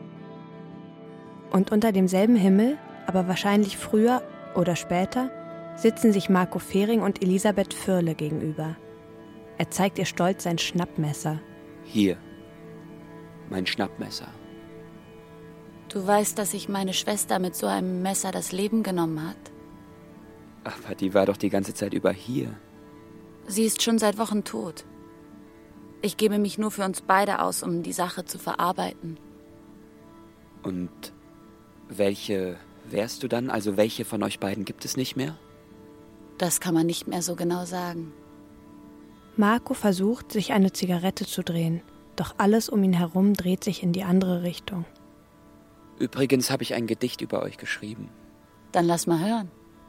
Und unter demselben Himmel, aber wahrscheinlich früher oder später, sitzen sich Marco Fehring und Elisabeth Firle gegenüber. Er zeigt ihr stolz sein Schnappmesser. Hier, mein Schnappmesser. Du weißt, dass sich meine Schwester mit so einem Messer das Leben genommen hat? Aber die war doch die ganze Zeit über hier. Sie ist schon seit Wochen tot. Ich gebe mich nur für uns beide aus, um die Sache zu verarbeiten. Und welche wärst du dann? Also welche von euch beiden gibt es nicht mehr? Das kann man nicht mehr so genau sagen. Marco versucht, sich eine Zigarette zu drehen, doch alles um ihn herum dreht sich in die andere Richtung. Übrigens habe ich ein Gedicht über euch geschrieben. Dann lass mal hören.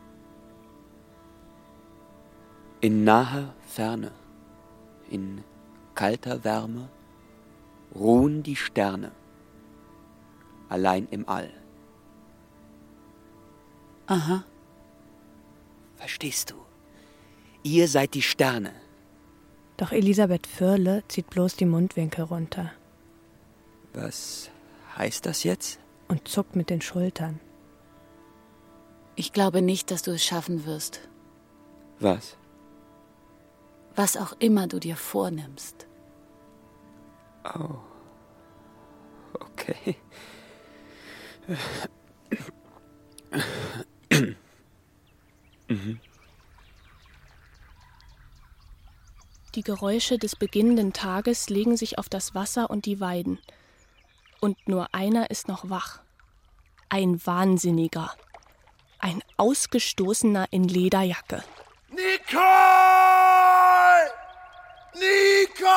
In naher Ferne, in kalter Wärme, ruhen die Sterne, allein im All. Aha. Verstehst du? Ihr seid die Sterne. Doch Elisabeth Firle zieht bloß die Mundwinkel runter. Was heißt das jetzt? Und zuckt mit den Schultern. Ich glaube nicht, dass du es schaffen wirst. Was? Was auch immer du dir vornimmst. Oh. Okay. Mhm. Die Geräusche des beginnenden Tages legen sich auf das Wasser und die Weiden. Und nur einer ist noch wach. Ein Wahnsinniger. Ein Ausgestoßener in Lederjacke. Nicole! Nicole!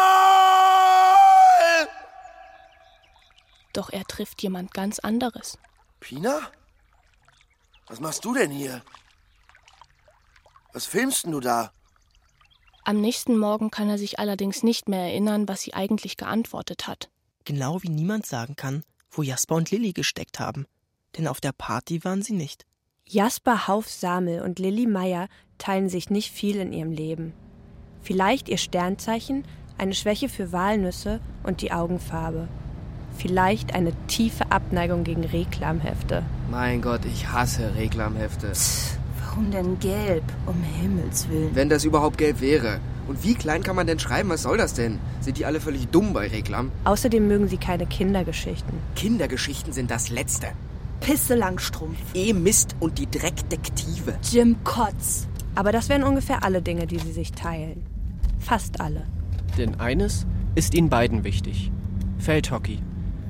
Doch er trifft jemand ganz anderes. Pina? Was machst du denn hier? Was filmst denn du da? Am nächsten Morgen kann er sich allerdings nicht mehr erinnern, was sie eigentlich geantwortet hat. Genau wie niemand sagen kann, wo Jasper und Lilli gesteckt haben. Denn auf der Party waren sie nicht. Jasper Hauf-Samel und Lilli Meyer teilen sich nicht viel in ihrem Leben. Vielleicht ihr Sternzeichen, eine Schwäche für Walnüsse und die Augenfarbe. Vielleicht eine tiefe Abneigung gegen Reklamhefte. Mein Gott, ich hasse Reklamhefte. Psst, warum denn gelb? Um Himmels Willen. Wenn das überhaupt gelb wäre. Und wie klein kann man denn schreiben? Was soll das denn? Sind die alle völlig dumm bei Reklam? Außerdem mögen sie keine Kindergeschichten. Kindergeschichten sind das Letzte. Pisse Langstrumpf. E-Mist und die Dreckdetektive. Jim Kotz. Aber das wären ungefähr alle Dinge, die sie sich teilen. Fast alle. Denn eines ist ihnen beiden wichtig. Feldhockey.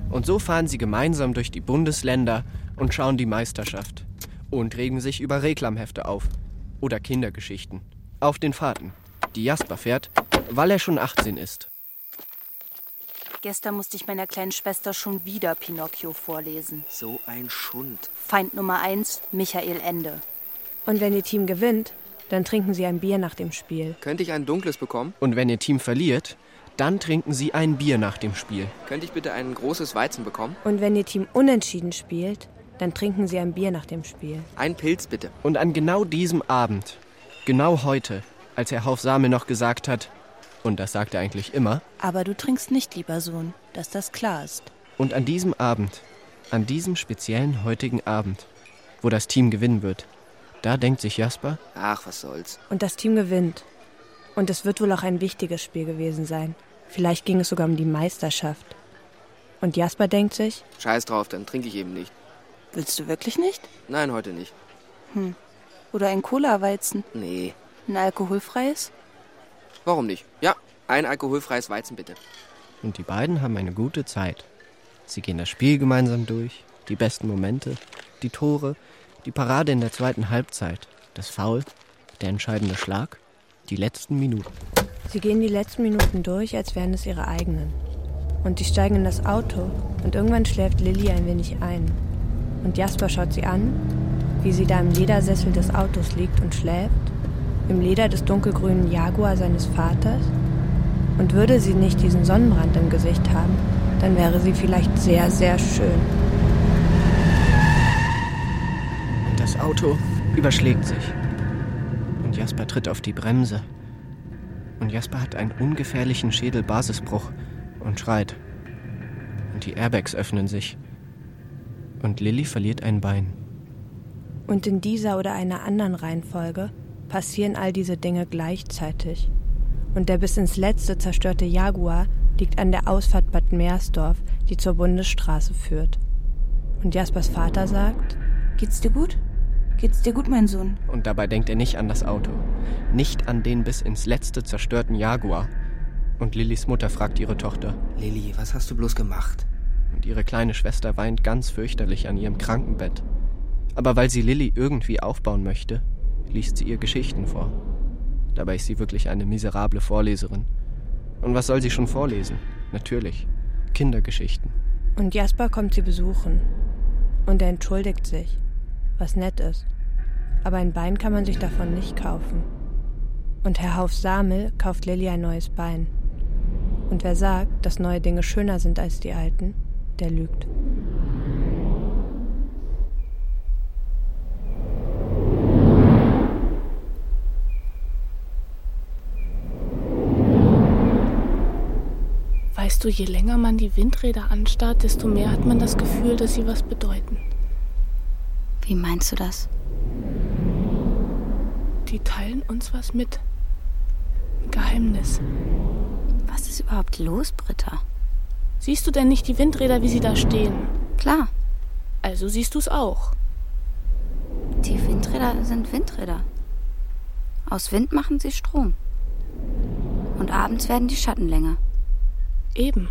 Und so fahren sie gemeinsam durch die Bundesländer und schauen die Meisterschaft. Und regen sich über Reklamhefte auf. Oder Kindergeschichten. Auf den Fahrten, die Jasper fährt, weil er schon achtzehn ist. Gestern musste ich meiner kleinen Schwester schon wieder Pinocchio vorlesen. So ein Schund. Feind Nummer eins, Michael Ende. Und wenn ihr Team gewinnt, dann trinken sie ein Bier nach dem Spiel. Könnte ich ein dunkles bekommen? Und wenn ihr Team verliert, dann trinken sie ein Bier nach dem Spiel. Könnte ich bitte ein großes Weizen bekommen? Und wenn ihr Team unentschieden spielt, dann trinken sie ein Bier nach dem Spiel. Ein Pilz bitte. Und an genau diesem Abend, genau heute, als Herr Hauf-Samel noch gesagt hat, und das sagt er eigentlich immer. Aber du trinkst nicht, lieber Sohn, dass das klar ist. Und an diesem Abend, an diesem speziellen heutigen Abend, wo das Team gewinnen wird, da denkt sich Jasper, ach, was soll's. Und das Team gewinnt. Und es wird wohl auch ein wichtiges Spiel gewesen sein. Vielleicht ging es sogar um die Meisterschaft. Und Jasper denkt sich, scheiß drauf, dann trinke ich eben nicht. Willst du wirklich nicht? Nein, heute nicht. Hm. Oder ein Cola-Weizen? Nee. Ein alkoholfreies? Warum nicht? Ja, ein alkoholfreies Weizen bitte. Und die beiden haben eine gute Zeit. Sie gehen das Spiel gemeinsam durch, die besten Momente, die Tore, die Parade in der zweiten Halbzeit, das Foul, der entscheidende Schlag, die letzten Minuten. Sie gehen die letzten Minuten durch, als wären es ihre eigenen. Und sie steigen in das Auto und irgendwann schläft Lilly ein wenig ein. Und Jasper schaut sie an, wie sie da im Ledersessel des Autos liegt und schläft, im Leder des dunkelgrünen Jaguar seines Vaters. Und würde sie nicht diesen Sonnenbrand im Gesicht haben, dann wäre sie vielleicht sehr, sehr schön. Und das Auto überschlägt sich. Und Jasper tritt auf die Bremse. Und Jasper hat einen ungefährlichen Schädelbasisbruch und schreit. Und die Airbags öffnen sich. Und Lilly verliert ein Bein. Und in dieser oder einer anderen Reihenfolge passieren all diese Dinge gleichzeitig. Und der bis ins Letzte zerstörte Jaguar liegt an der Ausfahrt Bad Meersdorf, die zur Bundesstraße führt. Und Jaspers Vater sagt, geht's dir gut? Geht's dir gut, mein Sohn? Und dabei denkt er nicht an das Auto. Nicht an den bis ins Letzte zerstörten Jaguar. Und Lillys Mutter fragt ihre Tochter, Lilly, was hast du bloß gemacht? Und ihre kleine Schwester weint ganz fürchterlich an ihrem Krankenbett. Aber weil sie Lilly irgendwie aufbauen möchte, liest sie ihr Geschichten vor. Dabei ist sie wirklich eine miserable Vorleserin. Und was soll sie schon vorlesen? Natürlich, Kindergeschichten. Und Jasper kommt sie besuchen. Und er entschuldigt sich, was nett ist. Aber ein Bein kann man sich davon nicht kaufen. Und Herr Hauf-Samel kauft Lilly ein neues Bein. Und wer sagt, dass neue Dinge schöner sind als die alten, der lügt. Weißt du, je länger man die Windräder anstarrt, desto mehr hat man das Gefühl, dass sie was bedeuten. Wie meinst du das? Die teilen uns was mit. Ein Geheimnis. Was ist überhaupt los, Britta? Siehst du denn nicht die Windräder, wie sie da stehen? Klar. Also siehst du es auch. Die Windräder sind Windräder. Aus Wind machen sie Strom. Und abends werden die Schatten länger. Eben.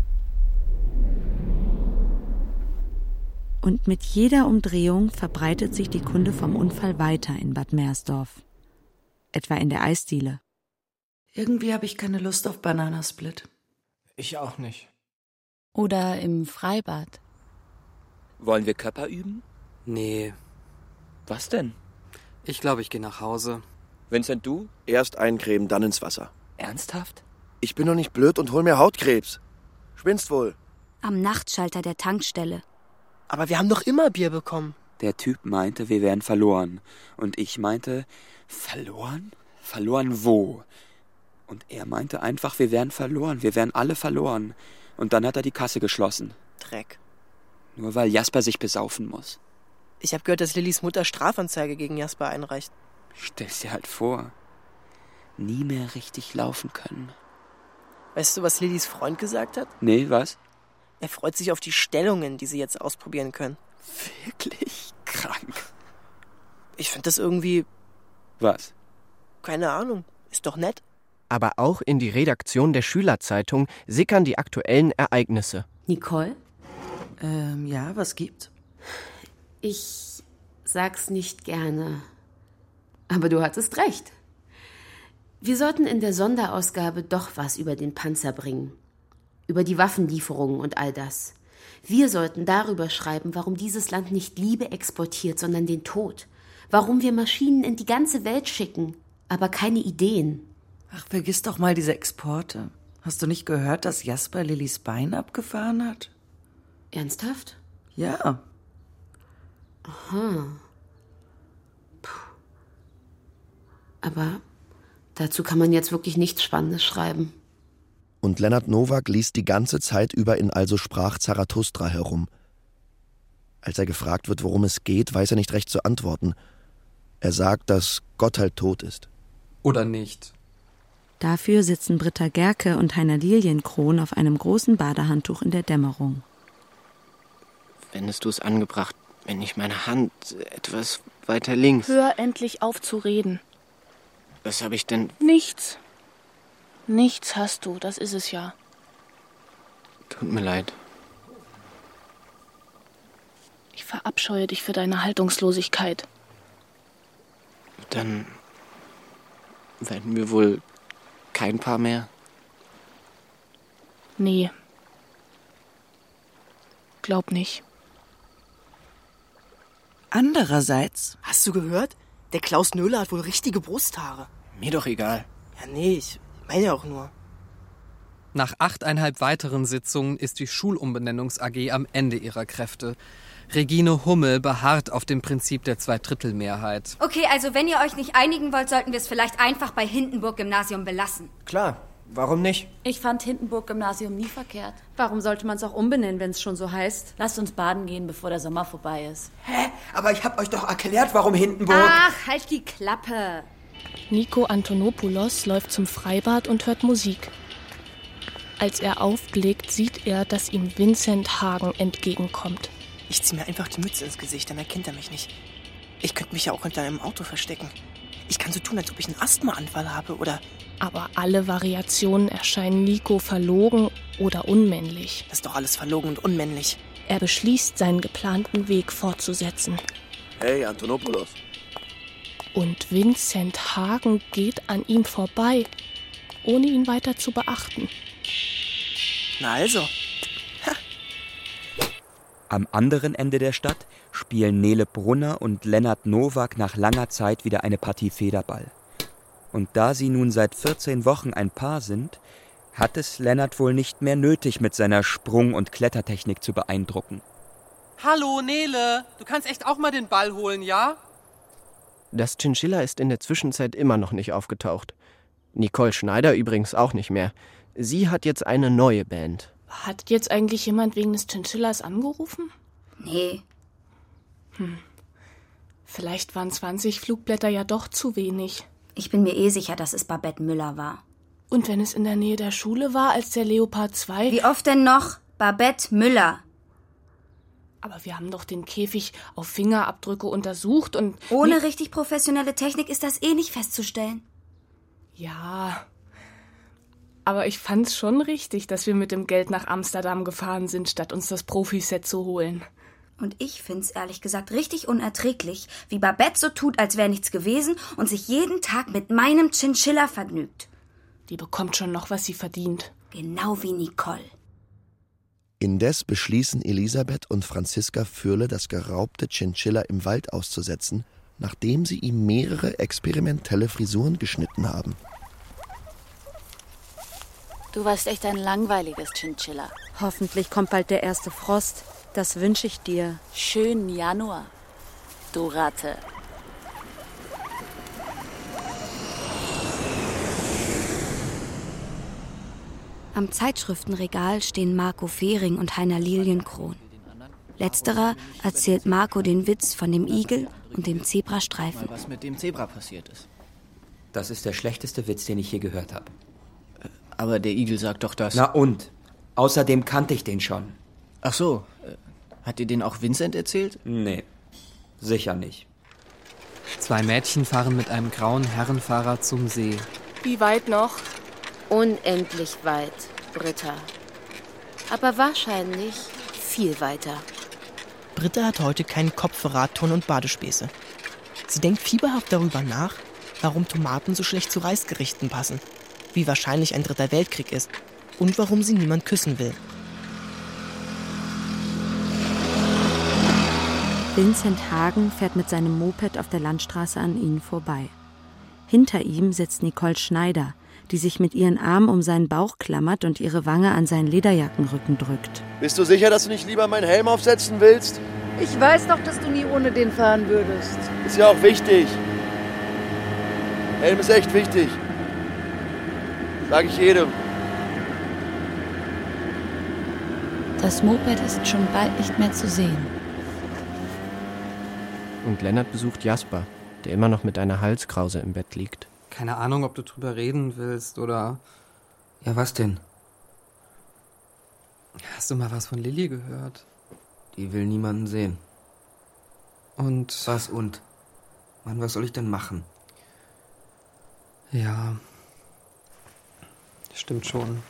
Und mit jeder Umdrehung verbreitet sich die Kunde vom Unfall weiter in Bad Meersdorf. Etwa in der Eisdiele. Irgendwie habe ich keine Lust auf Bananasplit. Ich auch nicht. Oder im Freibad. Wollen wir Körper üben? Nee. Was denn? Ich glaube, ich gehe nach Hause. Vincent, du? Erst eincremen, dann ins Wasser. Ernsthaft? Ich bin doch nicht blöd und hol mir Hautkrebs. Spinnst wohl. Am Nachtschalter der Tankstelle. Aber wir haben doch immer Bier bekommen. Der Typ meinte, wir wären verloren. Und ich meinte, verloren? Verloren wo? Und er meinte einfach, wir wären verloren. Wir wären alle verloren. Und dann hat er die Kasse geschlossen. Dreck. Nur weil Jasper sich besaufen muss. Ich habe gehört, dass Lillys Mutter Strafanzeige gegen Jasper einreicht. Stell's dir halt vor. Nie mehr richtig laufen können. Weißt du, was Lillys Freund gesagt hat? Nee, was? Er freut sich auf die Stellungen, die sie jetzt ausprobieren können. Wirklich krank. Ich finde das irgendwie... Was? Keine Ahnung. Ist doch nett. Aber auch in die Redaktion der Schülerzeitung sickern die aktuellen Ereignisse. Nicole, Ähm, ja, was gibt's? Ich sag's nicht gerne. Aber du hattest recht. Wir sollten in der Sonderausgabe doch was über den Panzer bringen. Über die Waffenlieferungen und all das. Wir sollten darüber schreiben, warum dieses Land nicht Liebe exportiert, sondern den Tod. Warum wir Maschinen in die ganze Welt schicken, aber keine Ideen. Ach, vergiss doch mal diese Exporte. Hast du nicht gehört, dass Jasper Lillys Bein abgefahren hat? Ernsthaft? Ja. Aha. Puh. Aber dazu kann man jetzt wirklich nichts Spannendes schreiben. Und Leonard Nowak liest die ganze Zeit über in Also sprach Zarathustra herum. Als er gefragt wird, worum es geht, weiß er nicht recht zu antworten. Er sagt, dass Gott halt tot ist. Oder nicht. Dafür sitzen Britta Gerke und Heiner Lilienkron auf einem großen Badehandtuch in der Dämmerung. Fändest du es angebracht, wenn ich meine Hand etwas weiter links... Hör endlich auf zu reden. Was habe ich denn... Nichts. Nichts hast du, das ist es ja. Tut mir leid. Ich verabscheue dich für deine Haltungslosigkeit. Dann werden wir wohl kein Paar mehr? Nee. Glaub nicht. Andererseits... Hast du gehört? Der Klaus Nöhler hat wohl richtige Brusthaare. Mir doch egal. Ja, nee, ich meine ja auch nur. Nach achteinhalb weiteren Sitzungen ist die Schulumbenennungs-A G am Ende ihrer Kräfte. Regine Hummel beharrt auf dem Prinzip der Zweidrittelmehrheit. Okay, also wenn ihr euch nicht einigen wollt, sollten wir es vielleicht einfach bei Hindenburg-Gymnasium belassen. Klar, warum nicht? Ich fand Hindenburg-Gymnasium nie verkehrt. Warum sollte man es auch umbenennen, wenn es schon so heißt? Lasst uns baden gehen, bevor der Sommer vorbei ist. Hä? Aber ich hab euch doch erklärt, warum Hindenburg... Ach, halt die Klappe. Nico Antonopoulos läuft zum Freibad und hört Musik. Als er aufblickt, sieht er, dass ihm Vincent Hagen entgegenkommt. Ich zieh mir einfach die Mütze ins Gesicht, dann erkennt er mich nicht. Ich könnte mich ja auch hinter einem Auto verstecken. Ich kann so tun, als ob ich einen Asthmaanfall habe, oder... Aber alle Variationen erscheinen Nico verlogen oder unmännlich. Das ist doch alles verlogen und unmännlich. Er beschließt, seinen geplanten Weg fortzusetzen. Hey, Antonopoulos. Und Vincent Hagen geht an ihm vorbei, ohne ihn weiter zu beachten. Na also. Ha. Am anderen Ende der Stadt spielen Nele Brunner und Lennart Nowak nach langer Zeit wieder eine Partie Federball. Und da sie nun seit vierzehn Wochen ein Paar sind, hat es Lennart wohl nicht mehr nötig, mit seiner Sprung- und Klettertechnik zu beeindrucken. Hallo, Nele, du kannst echt auch mal den Ball holen, ja? Das Chinchilla ist in der Zwischenzeit immer noch nicht aufgetaucht. Nicole Schneider übrigens auch nicht mehr. Sie hat jetzt eine neue Band. Hat jetzt eigentlich jemand wegen des Chinchillas angerufen? Nee. Hm. Vielleicht waren zwanzig Flugblätter ja doch zu wenig. Ich bin mir eh sicher, dass es Babette Müller war. Und wenn es in der Nähe der Schule war, als der Leopard zwei... Wie oft denn noch? Babette Müller. Aber wir haben doch den Käfig auf Fingerabdrücke untersucht und... Ohne nee. richtig professionelle Technik ist das eh nicht festzustellen. Ja, aber ich fand's schon richtig, dass wir mit dem Geld nach Amsterdam gefahren sind, statt uns das Profiset zu holen. Und ich find's ehrlich gesagt richtig unerträglich, wie Babette so tut, als wäre nichts gewesen und sich jeden Tag mit meinem Chinchilla vergnügt. Die bekommt schon noch, was sie verdient. Genau wie Nicole. Indes beschließen Elisabeth und Franziska Fürle, das geraubte Chinchilla im Wald auszusetzen, nachdem sie ihm mehrere experimentelle Frisuren geschnitten haben. Du warst echt ein langweiliges Chinchilla. Hoffentlich kommt bald der erste Frost. Das wünsche ich dir. Schönen Januar, du Ratte. Am Zeitschriftenregal stehen Marco Fehring und Heiner Lilienkron. Letzterer erzählt Marco den Witz von dem Igel und dem Zebrastreifen. Was mit dem Zebra passiert ist. Das ist der schlechteste Witz, den ich je gehört habe. Aber der Igel sagt doch das. Na und? Außerdem kannte ich den schon. Ach so. Hat dir den auch Vincent erzählt? Nee, sicher nicht. Zwei Mädchen fahren mit einem grauen Herrenfahrer zum See. Wie weit noch? Unendlich weit, Britta. Aber wahrscheinlich viel weiter. Britta hat heute keinen Kopf für Radtouren und Badespäße. Sie denkt fieberhaft darüber nach, warum Tomaten so schlecht zu Reisgerichten passen, wie wahrscheinlich ein dritter Weltkrieg ist und warum sie niemand küssen will. Vincent Hagen fährt mit seinem Moped auf der Landstraße an ihnen vorbei. Hinter ihm sitzt Nicole Schneider, die sich mit ihren Armen um seinen Bauch klammert und ihre Wange an seinen Lederjackenrücken drückt. Bist du sicher, dass du nicht lieber meinen Helm aufsetzen willst? Ich weiß doch, dass du nie ohne den fahren würdest. Ist ja auch wichtig. Helm ist echt wichtig. Sag ich jedem. Das Moped ist schon bald nicht mehr zu sehen. Und Lennart besucht Jasper, der immer noch mit einer Halskrause im Bett liegt. Keine Ahnung, ob du drüber reden willst oder... Ja, was denn? Hast du mal was von Lilly gehört? Die will niemanden sehen. Und... Was und? Mann, was soll ich denn machen? Ja... Stimmt schon.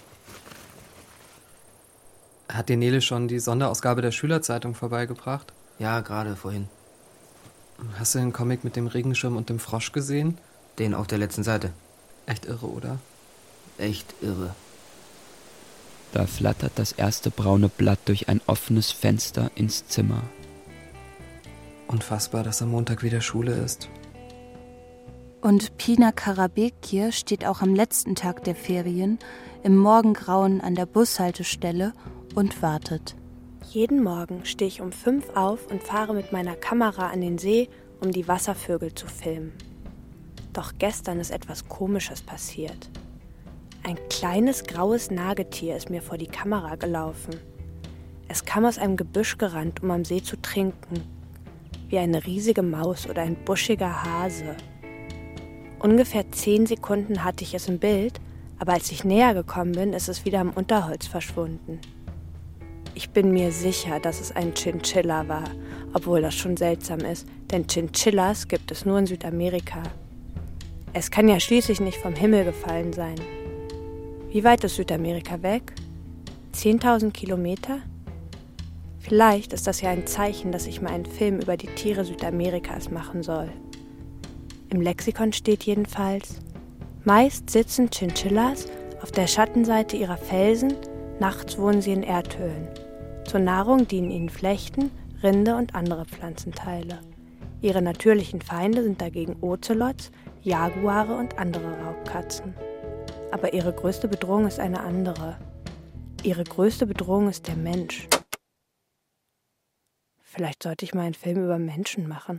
Hat dir Nele schon die Sonderausgabe der Schülerzeitung vorbeigebracht? Ja, gerade vorhin. Hast du den Comic mit dem Regenschirm und dem Frosch gesehen? Den auf der letzten Seite. Echt irre, oder? Echt irre. Da flattert das erste braune Blatt durch ein offenes Fenster ins Zimmer. Unfassbar, dass am Montag wieder Schule ist. Und Pina Karabekir steht auch am letzten Tag der Ferien im Morgengrauen an der Bushaltestelle und wartet. Jeden Morgen stehe ich um fünf auf und fahre mit meiner Kamera an den See, um die Wasservögel zu filmen. Doch gestern ist etwas Komisches passiert. Ein kleines graues Nagetier ist mir vor die Kamera gelaufen. Es kam aus einem Gebüsch gerannt, um am See zu trinken. Wie eine riesige Maus oder ein buschiger Hase. Ungefähr zehn Sekunden hatte ich es im Bild, aber als ich näher gekommen bin, ist es wieder im Unterholz verschwunden. Ich bin mir sicher, dass es ein Chinchilla war, obwohl das schon seltsam ist, denn Chinchillas gibt es nur in Südamerika. Es kann ja schließlich nicht vom Himmel gefallen sein. Wie weit ist Südamerika weg? zehntausend Kilometer? Vielleicht ist das ja ein Zeichen, dass ich mal einen Film über die Tiere Südamerikas machen soll. Im Lexikon steht jedenfalls: Meist sitzen Chinchillas auf der Schattenseite ihrer Felsen, nachts wohnen sie in Erdhöhlen. Zur Nahrung dienen ihnen Flechten, Rinde und andere Pflanzenteile. Ihre natürlichen Feinde sind dagegen Ozelots, Jaguare und andere Raubkatzen. Aber ihre größte Bedrohung ist eine andere. Ihre größte Bedrohung ist der Mensch. Vielleicht sollte ich mal einen Film über Menschen machen.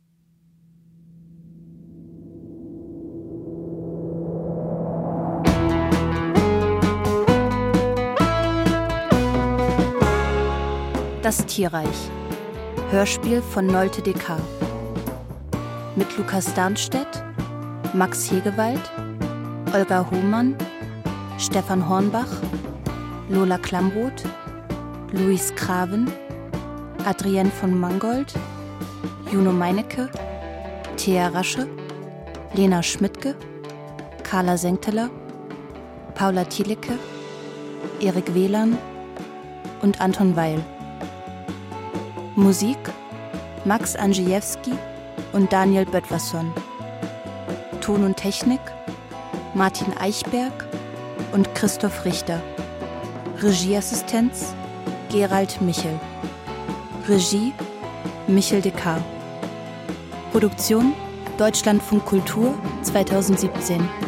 Das Tierreich. Hörspiel von Nolte Dekar. Mit Lukas Darnstedt, Max Hegewald, Olga Hohmann, Stefan Hornbach, Lola Klamroth, Luis Kraven, Adrienne von Mangold, Juno Meinecke, Thea Rasche, Lena Schmidtke, Carla Senkteler, Paula Thielecke, Erik Wehlan und Anton Weil. Musik Max Andrzejewski und Daniel Böttverson. Ton und Technik Martin Eichberg und Christoph Richter. Regieassistenz Gerald Michel. Regie Michel Dekar. Produktion Deutschlandfunk Kultur zweitausendsiebzehn.